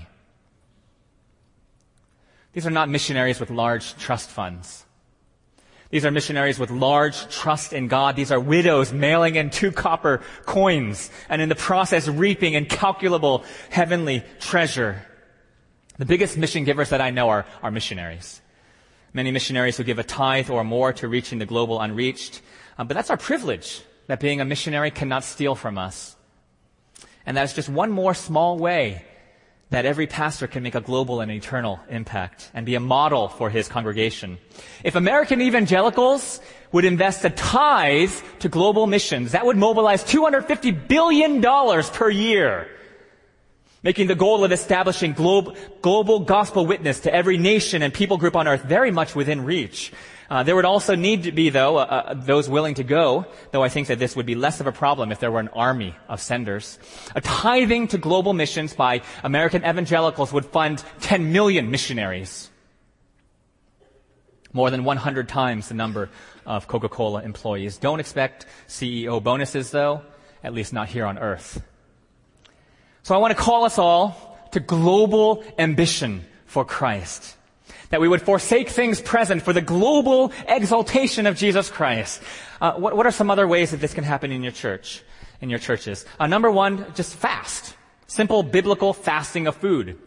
A: These are not missionaries with large trust funds. These are missionaries with large trust in God. These are widows mailing in two copper coins and in the process reaping incalculable heavenly treasure. The biggest mission givers that I know are, are missionaries. Many missionaries who give a tithe or more to reaching the global unreached. Um, but that's our privilege, that being a missionary cannot steal from us. And that's just one more small way that every pastor can make a global and eternal impact and be a model for his congregation. If American evangelicals would invest a tithe to global missions, that would mobilize two hundred fifty billion dollars per year, making the goal of establishing global, global gospel witness to every nation and people group on earth very much within reach. Uh, there would also need to be, though, uh, uh, those willing to go, though I think that this would be less of a problem if there were an army of senders. A tithing to global missions by American evangelicals would fund ten million missionaries. More than one hundred times the number of Coca-Cola employees. Don't expect C E O bonuses, though, at least not here on earth. So I want to call us all to global ambition for Christ. That we would forsake things present for the global exaltation of Jesus Christ. Uh, what, what are some other ways that this can happen in your church, in your churches? Uh, number one, just fast. Simple biblical fasting of food.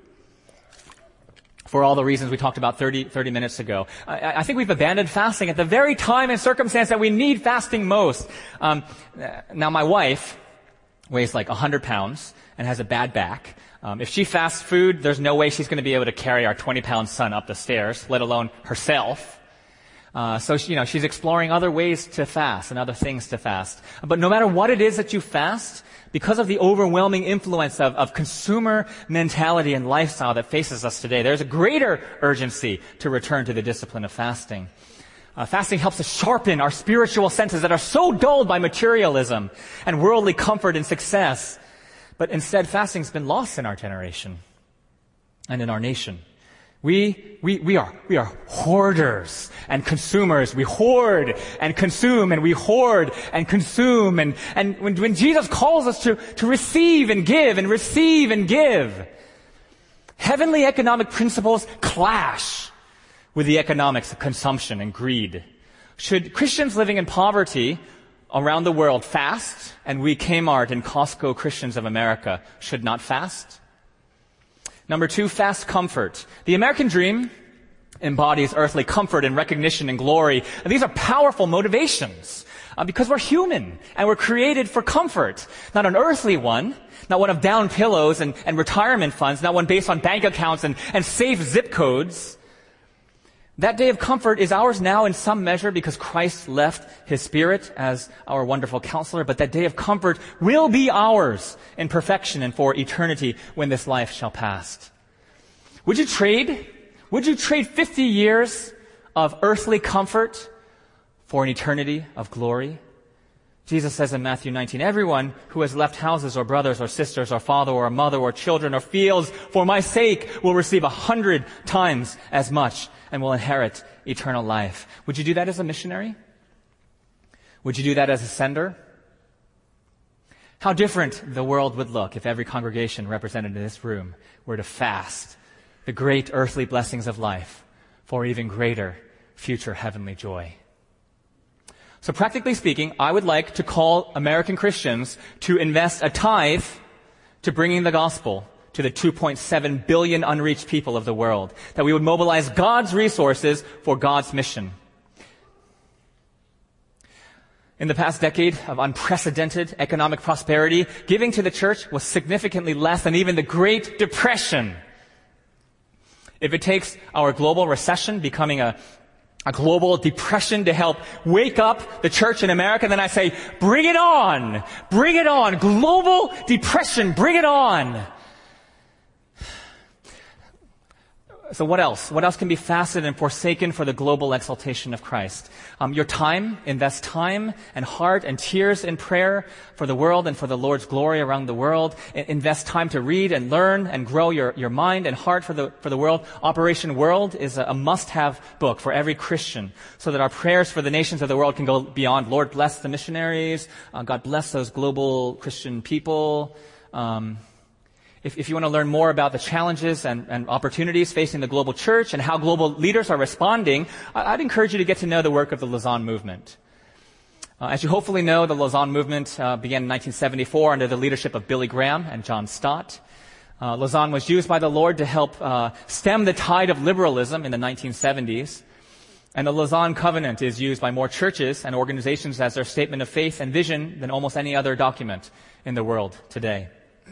A: For all the reasons we talked about thirty, thirty minutes ago. I, I think we've abandoned fasting at the very time and circumstance that we need fasting most. Um, now my wife weighs like one hundred pounds and has a bad back. Um, if she fasts food, there's no way she's going to be able to carry our twenty-pound son up the stairs, let alone herself. Uh, so, she, you know, she's exploring other ways to fast and other things to fast. But no matter what it is that you fast, because of the overwhelming influence of, of consumer mentality and lifestyle that faces us today, there's a greater urgency to return to the discipline of fasting. Uh, fasting helps us sharpen our spiritual senses that are so dulled by materialism and worldly comfort and success. But instead, fasting's been lost in our generation and in our nation. We, we, we are, we are hoarders and consumers. We hoard and consume and we hoard and consume. And, and when, when Jesus calls us to, to receive and give and receive and give, heavenly economic principles clash with the economics of consumption and greed. Should Christians living in poverty around the world fast, and we Kmart and Costco Christians of America should not fast? Number two, fast comfort. The American dream embodies earthly comfort and recognition and glory. And these are powerful motivations uh, because we're human and we're created for comfort. Not an earthly one, not one of down pillows and, and retirement funds, not one based on bank accounts and, and safe zip codes. That day of comfort is ours now in some measure because Christ left his Spirit as our wonderful counselor, but that day of comfort will be ours in perfection and for eternity when this life shall pass. Would you trade? Would you trade fifty years of earthly comfort for an eternity of glory? Jesus says in Matthew nineteen, everyone who has left houses or brothers or sisters or father or mother or children or fields for my sake will receive a hundred times as much and will inherit eternal life. Would you do that as a missionary? Would you do that as a sender? How different the world would look if every congregation represented in this room were to fast the great earthly blessings of life for even greater future heavenly joy. So practically speaking, I would like to call American Christians to invest a tithe to bringing the gospel to the two point seven billion unreached people of the world, that we would mobilize God's resources for God's mission. In the past decade of unprecedented economic prosperity, giving to the church was significantly less than even the Great Depression. If it takes our global recession becoming a a global depression to help wake up the church in America, then I say, bring it on! Bring it on! Global depression, bring it on! So what else? What else can be fasted and forsaken for the global exaltation of Christ? Um, your time, invest time and heart and tears in prayer for the world and for the Lord's glory around the world. I- invest time to read and learn and grow your, your mind and heart for the, for the world. Operation World is a, a must-have book for every Christian so that our prayers for the nations of the world can go beyond, Lord, bless the missionaries. Uh, God bless those global Christian people. Um, If, if you want to learn more about the challenges and, and opportunities facing the global church and how global leaders are responding, I'd encourage you to get to know the work of the Lausanne movement. Uh, as you hopefully know, the Lausanne movement uh, began in nineteen seventy-four under the leadership of Billy Graham and John Stott. Uh, Lausanne was used by the Lord to help uh, stem the tide of liberalism in the nineteen seventies. And the Lausanne Covenant is used by more churches and organizations as their statement of faith and vision than almost any other document in the world today.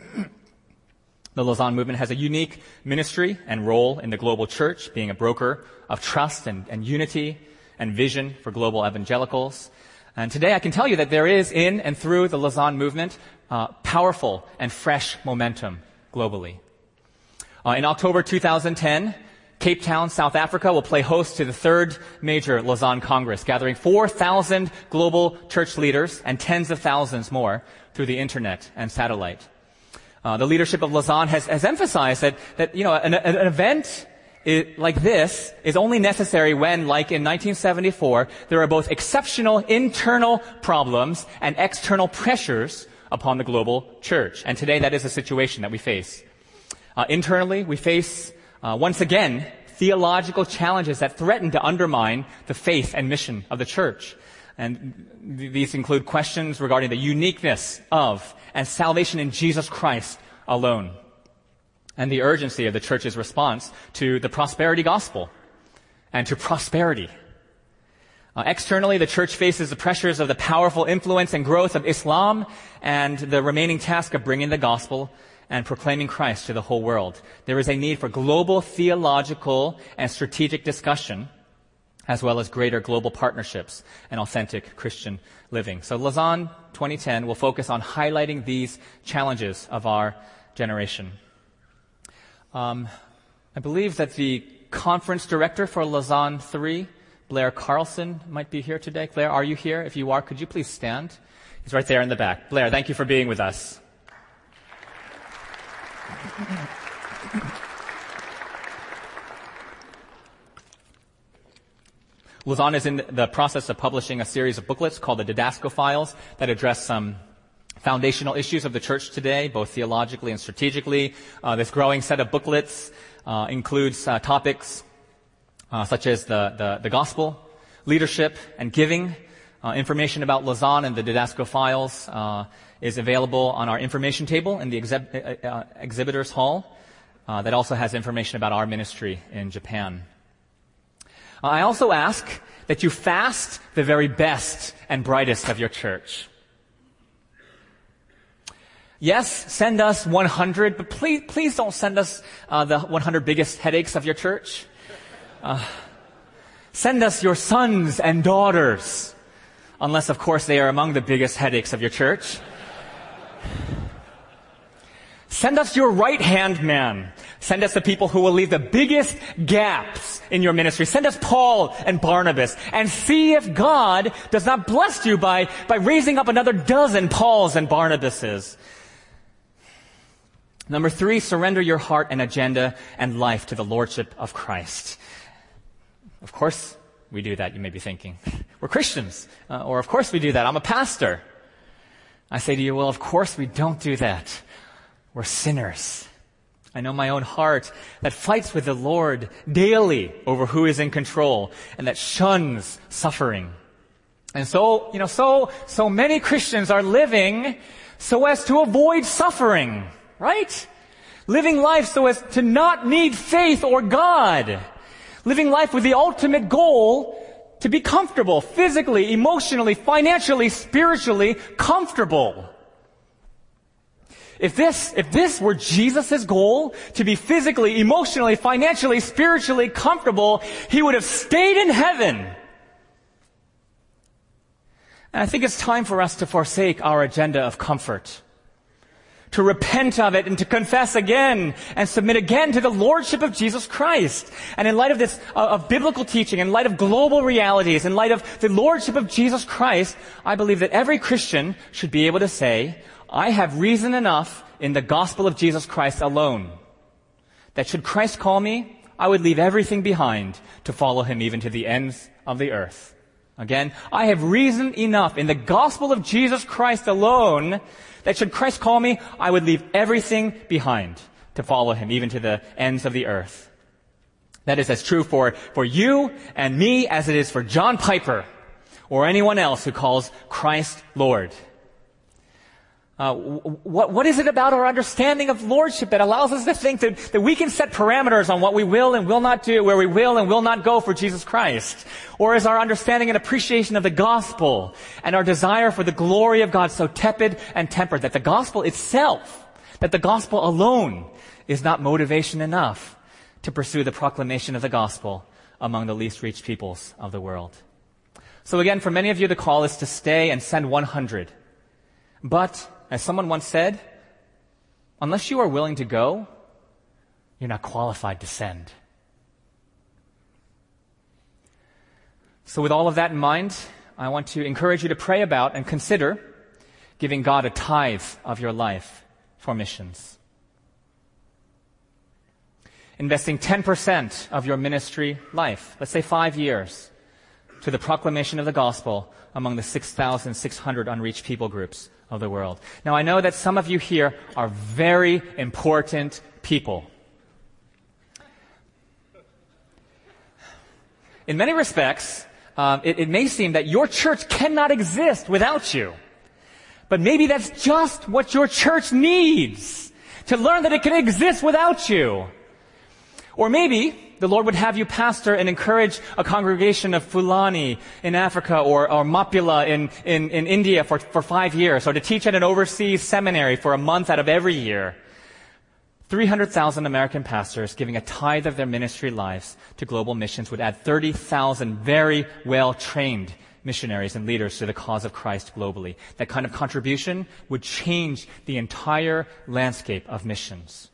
A: The Lausanne movement has a unique ministry and role in the global church, being a broker of trust and, and unity and vision for global evangelicals. And today I can tell you that there is in and through the Lausanne movement uh, powerful and fresh momentum globally. Uh, in October two thousand ten, Cape Town, South Africa will play host to the third major Lausanne Congress, gathering four thousand global church leaders and tens of thousands more through the internet and satellite. Uh, the leadership of Lausanne has, has emphasized that, that you know, an, an event is, like this is only necessary when, like in nineteen seventy-four, there are both exceptional internal problems and external pressures upon the global church. And today that is a situation that we face. Uh, internally, we face, uh, once again, theological challenges that threaten to undermine the faith and mission of the church. And th- these include questions regarding the uniqueness of and salvation in Jesus Christ alone, and the urgency of the church's response to the prosperity gospel and to prosperity. Uh, externally, the church faces the pressures of the powerful influence and growth of Islam and the remaining task of bringing the gospel and proclaiming Christ to the whole world. There is a need for global theological and strategic discussion, as well as greater global partnerships and authentic Christian living. So Lausanne twenty ten will focus on highlighting these challenges of our generation. Um, I believe that the conference director for Lausanne three, Blair Carlson, might be here today. Blair, are you here? If you are, could you please stand? He's right there in the back. Blair, thank you for being with us. Lausanne is in the process of publishing a series of booklets called the Didasco Files that address some foundational issues of the church today, both theologically and strategically. Uh, this growing set of booklets uh, includes uh, topics uh, such as the, the, the gospel, leadership, and giving. Uh, information about Lausanne and the Didasco Files uh, is available on our information table in the exhib- uh, uh, exhibitors hall. Uh, that also has information about our ministry in Japan. I also ask that you fast the very best and brightest of your church. Yes, send us one hundred, but please, please don't send us uh, the one hundred biggest headaches of your church. Uh, Send us your sons and daughters. Unless, of course, they are among the biggest headaches of your church. Send us your right-hand man. Send us the people who will leave the biggest gaps in your ministry. Send us Paul and Barnabas. And see if God does not bless you by, by raising up another dozen Pauls and Barnabases. Number three, surrender your heart and agenda and life to the Lordship of Christ. Of course we do that, you may be thinking. We're Christians. Uh, or of course we do that. I'm a pastor. I say to you, well, of course we don't do that. We're sinners. I know my own heart that fights with the Lord daily over who is in control and that shuns suffering. And so, you know, so, so many Christians are living so as to avoid suffering, right? Living life so as to not need faith or God. Living life with the ultimate goal to be comfortable, physically, emotionally, financially, spiritually comfortable. If this, if this were Jesus' goal, to be physically, emotionally, financially, spiritually comfortable, he would have stayed in heaven. And I think it's time for us to forsake our agenda of comfort, to repent of it and to confess again and submit again to the Lordship of Jesus Christ. And in light of this, uh, of biblical teaching, in light of global realities, in light of the Lordship of Jesus Christ, I believe that every Christian should be able to say, I have reason enough in the gospel of Jesus Christ alone that should Christ call me, I would leave everything behind to follow him even to the ends of the earth. Again, I have reason enough in the gospel of Jesus Christ alone that should Christ call me, I would leave everything behind to follow him even to the ends of the earth. That is as true for, for you and me as it is for John Piper or anyone else who calls Christ Lord. Uh, what, what is it about our understanding of lordship that allows us to think that, that we can set parameters on what we will and will not do, where we will and will not go for Jesus Christ? Or is our understanding and appreciation of the gospel and our desire for the glory of God so tepid and tempered that the gospel itself, that the gospel alone is not motivation enough to pursue the proclamation of the gospel among the least reached peoples of the world? So again, for many of you, the call is to stay and send one hundred. But as someone once said, unless you are willing to go, you're not qualified to send. So with all of that in mind, I want to encourage you to pray about and consider giving God a tithe of your life for missions. Investing ten percent of your ministry life, let's say five years, to the proclamation of the gospel among the six thousand six hundred unreached people groups of the world. Now, I know that some of you here are very important people. In many respects, um, it, it may seem that your church cannot exist without you. But maybe that's just what your church needs, to learn that it can exist without you. Or maybe the Lord would have you pastor and encourage a congregation of Fulani in Africa or, or Mapila in, in, in India for, for five years, or to teach at an overseas seminary for a month out of every year. three hundred thousand American pastors giving a tithe of their ministry lives to global missions would add thirty thousand very well-trained missionaries and leaders to the cause of Christ globally. That kind of contribution would change the entire landscape of missions.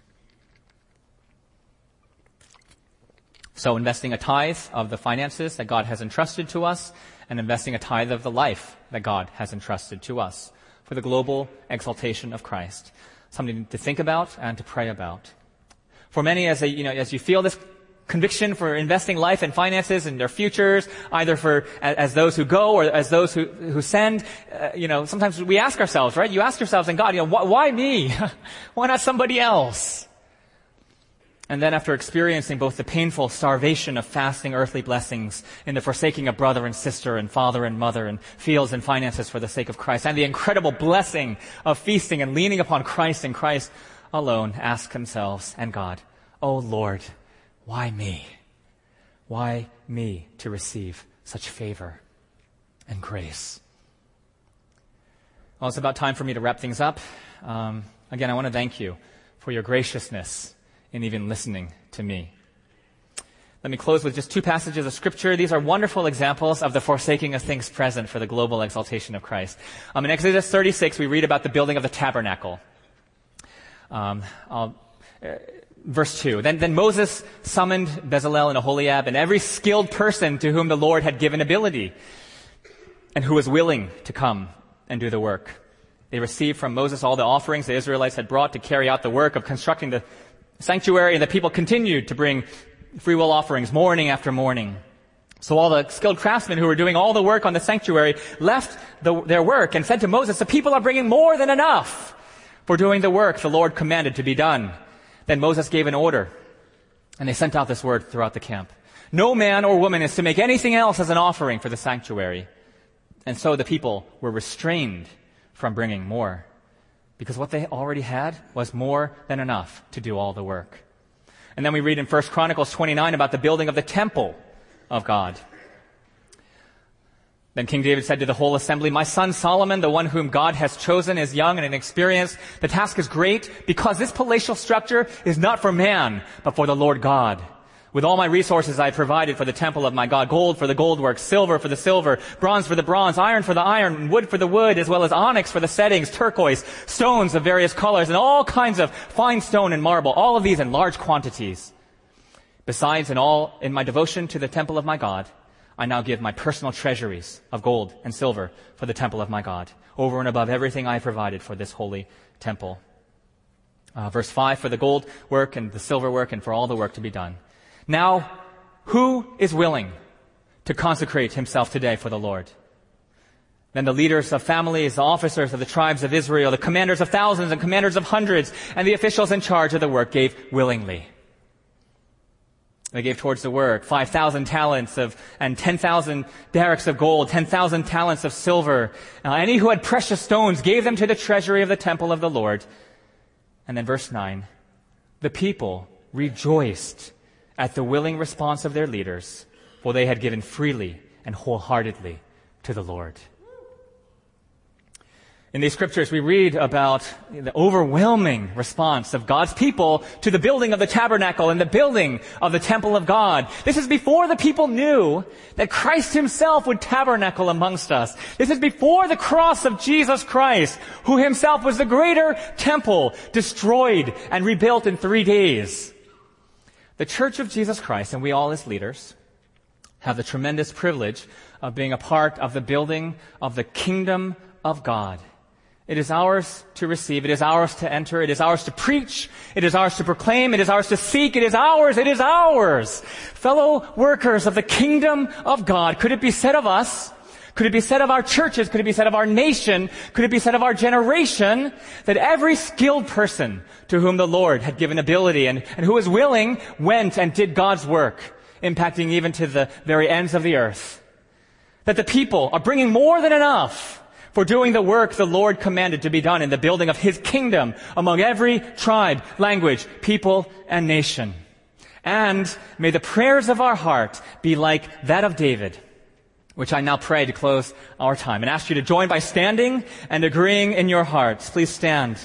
A: So investing a tithe of the finances that God has entrusted to us and investing a tithe of the life that God has entrusted to us for the global exaltation of Christ. Something to think about and to pray about. For many, as, a, you know, as you feel this conviction for investing life and finances and their futures, either for as, as those who go or as those who, who send, uh, you know, sometimes we ask ourselves, right? You ask yourselves and God, you know, wh- why me? Why not somebody else? And then after experiencing both the painful starvation of fasting earthly blessings in the forsaking of brother and sister and father and mother and fields and finances for the sake of Christ, and the incredible blessing of feasting and leaning upon Christ and Christ alone, ask themselves and God, oh Lord, why me? Why me to receive such favor and grace? Well, it's about time for me to wrap things up. Um, again, I want to thank you for your graciousness in even listening to me. Let me close with just two passages of Scripture. These are wonderful examples of the forsaking of things present for the global exaltation of Christ. Um, in Exodus thirty-six, we read about the building of the tabernacle. Um, I'll, uh, verse two. Then, then Moses summoned Bezalel and Aholiab and every skilled person to whom the Lord had given ability and who was willing to come and do the work. They received from Moses all the offerings the Israelites had brought to carry out the work of constructing the sanctuary, and the people continued to bring free will offerings morning after morning. So all the skilled craftsmen who were doing all the work on the sanctuary left the, their work and said to Moses, the people are bringing more than enough for doing the work the Lord commanded to be done. Then Moses gave an order, and they sent out this word throughout the camp. No man or woman is to make anything else as an offering for the sanctuary. And so the people were restrained from bringing more, because what they already had was more than enough to do all the work. And then we read in First Chronicles twenty-nine about the building of the temple of God. Then King David said to the whole assembly, my son Solomon, the one whom God has chosen, is young and inexperienced. The task is great because this palatial structure is not for man, but for the Lord God. With all my resources I provided for the temple of my God, gold for the gold work, silver for the silver, bronze for the bronze, iron for the iron, wood for the wood, as well as onyx for the settings, turquoise, stones of various colors, and all kinds of fine stone and marble, all of these in large quantities. Besides, in all, in my devotion to the temple of my God, I now give my personal treasuries of gold and silver for the temple of my God, over and above everything I provided for this holy temple. Uh, verse five, for the gold work and the silver work and for all the work to be done. Now, who is willing to consecrate himself today for the Lord? Then the leaders of families, the officers of the tribes of Israel, the commanders of thousands and commanders of hundreds, and the officials in charge of the work gave willingly. They gave towards the work five thousand talents of, and ten thousand derricks of gold, ten thousand talents of silver. Now, any who had precious stones gave them to the treasury of the temple of the Lord. And then verse nine, the people rejoiced at the willing response of their leaders, for they had given freely and wholeheartedly to the Lord. In these scriptures, we read about the overwhelming response of God's people to the building of the tabernacle and the building of the temple of God. This is before the people knew that Christ himself would tabernacle amongst us. This is before the cross of Jesus Christ, who himself was the greater temple, destroyed and rebuilt in three days. The Church of Jesus Christ, and we all as leaders, have the tremendous privilege of being a part of the building of the kingdom of God. It is ours to receive. It is ours to enter. It is ours to preach. It is ours to proclaim. It is ours to seek. It is ours. It is ours. Fellow workers of the kingdom of God, could it be said of us, could it be said of our churches, could it be said of our nation, could it be said of our generation, that every skilled person to whom the Lord had given ability and, and who was willing went and did God's work, impacting even to the very ends of the earth. That the people are bringing more than enough for doing the work the Lord commanded to be done in the building of his kingdom among every tribe, language, people, and nation. And may the prayers of our heart be like that of David, which I now pray to close our time, and ask you to join by standing and agreeing in your hearts. Please stand.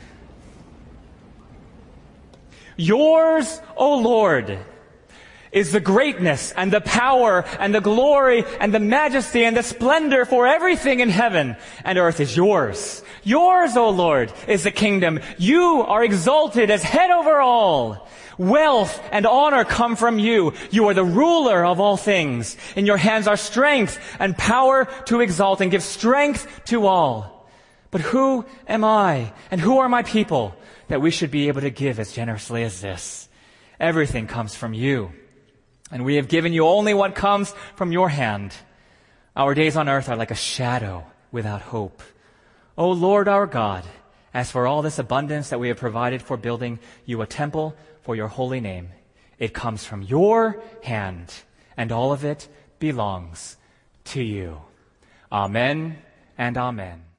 A: Yours, O Lord, is the greatness and the power and the glory and the majesty and the splendor, for everything in heaven and earth is yours. Yours, O Lord, is the kingdom. You are exalted as head over all. Wealth and honor come from you. You are the ruler of all things. In your hands are strength and power to exalt and give strength to all. But who am I and who are my people that we should be able to give as generously as this? Everything comes from you, and we have given you only what comes from your hand. Our days on earth are like a shadow without hope. O Lord our God, as for all this abundance that we have provided for building you a temple for your holy name, it comes from your hand, and all of it belongs to you. Amen and amen.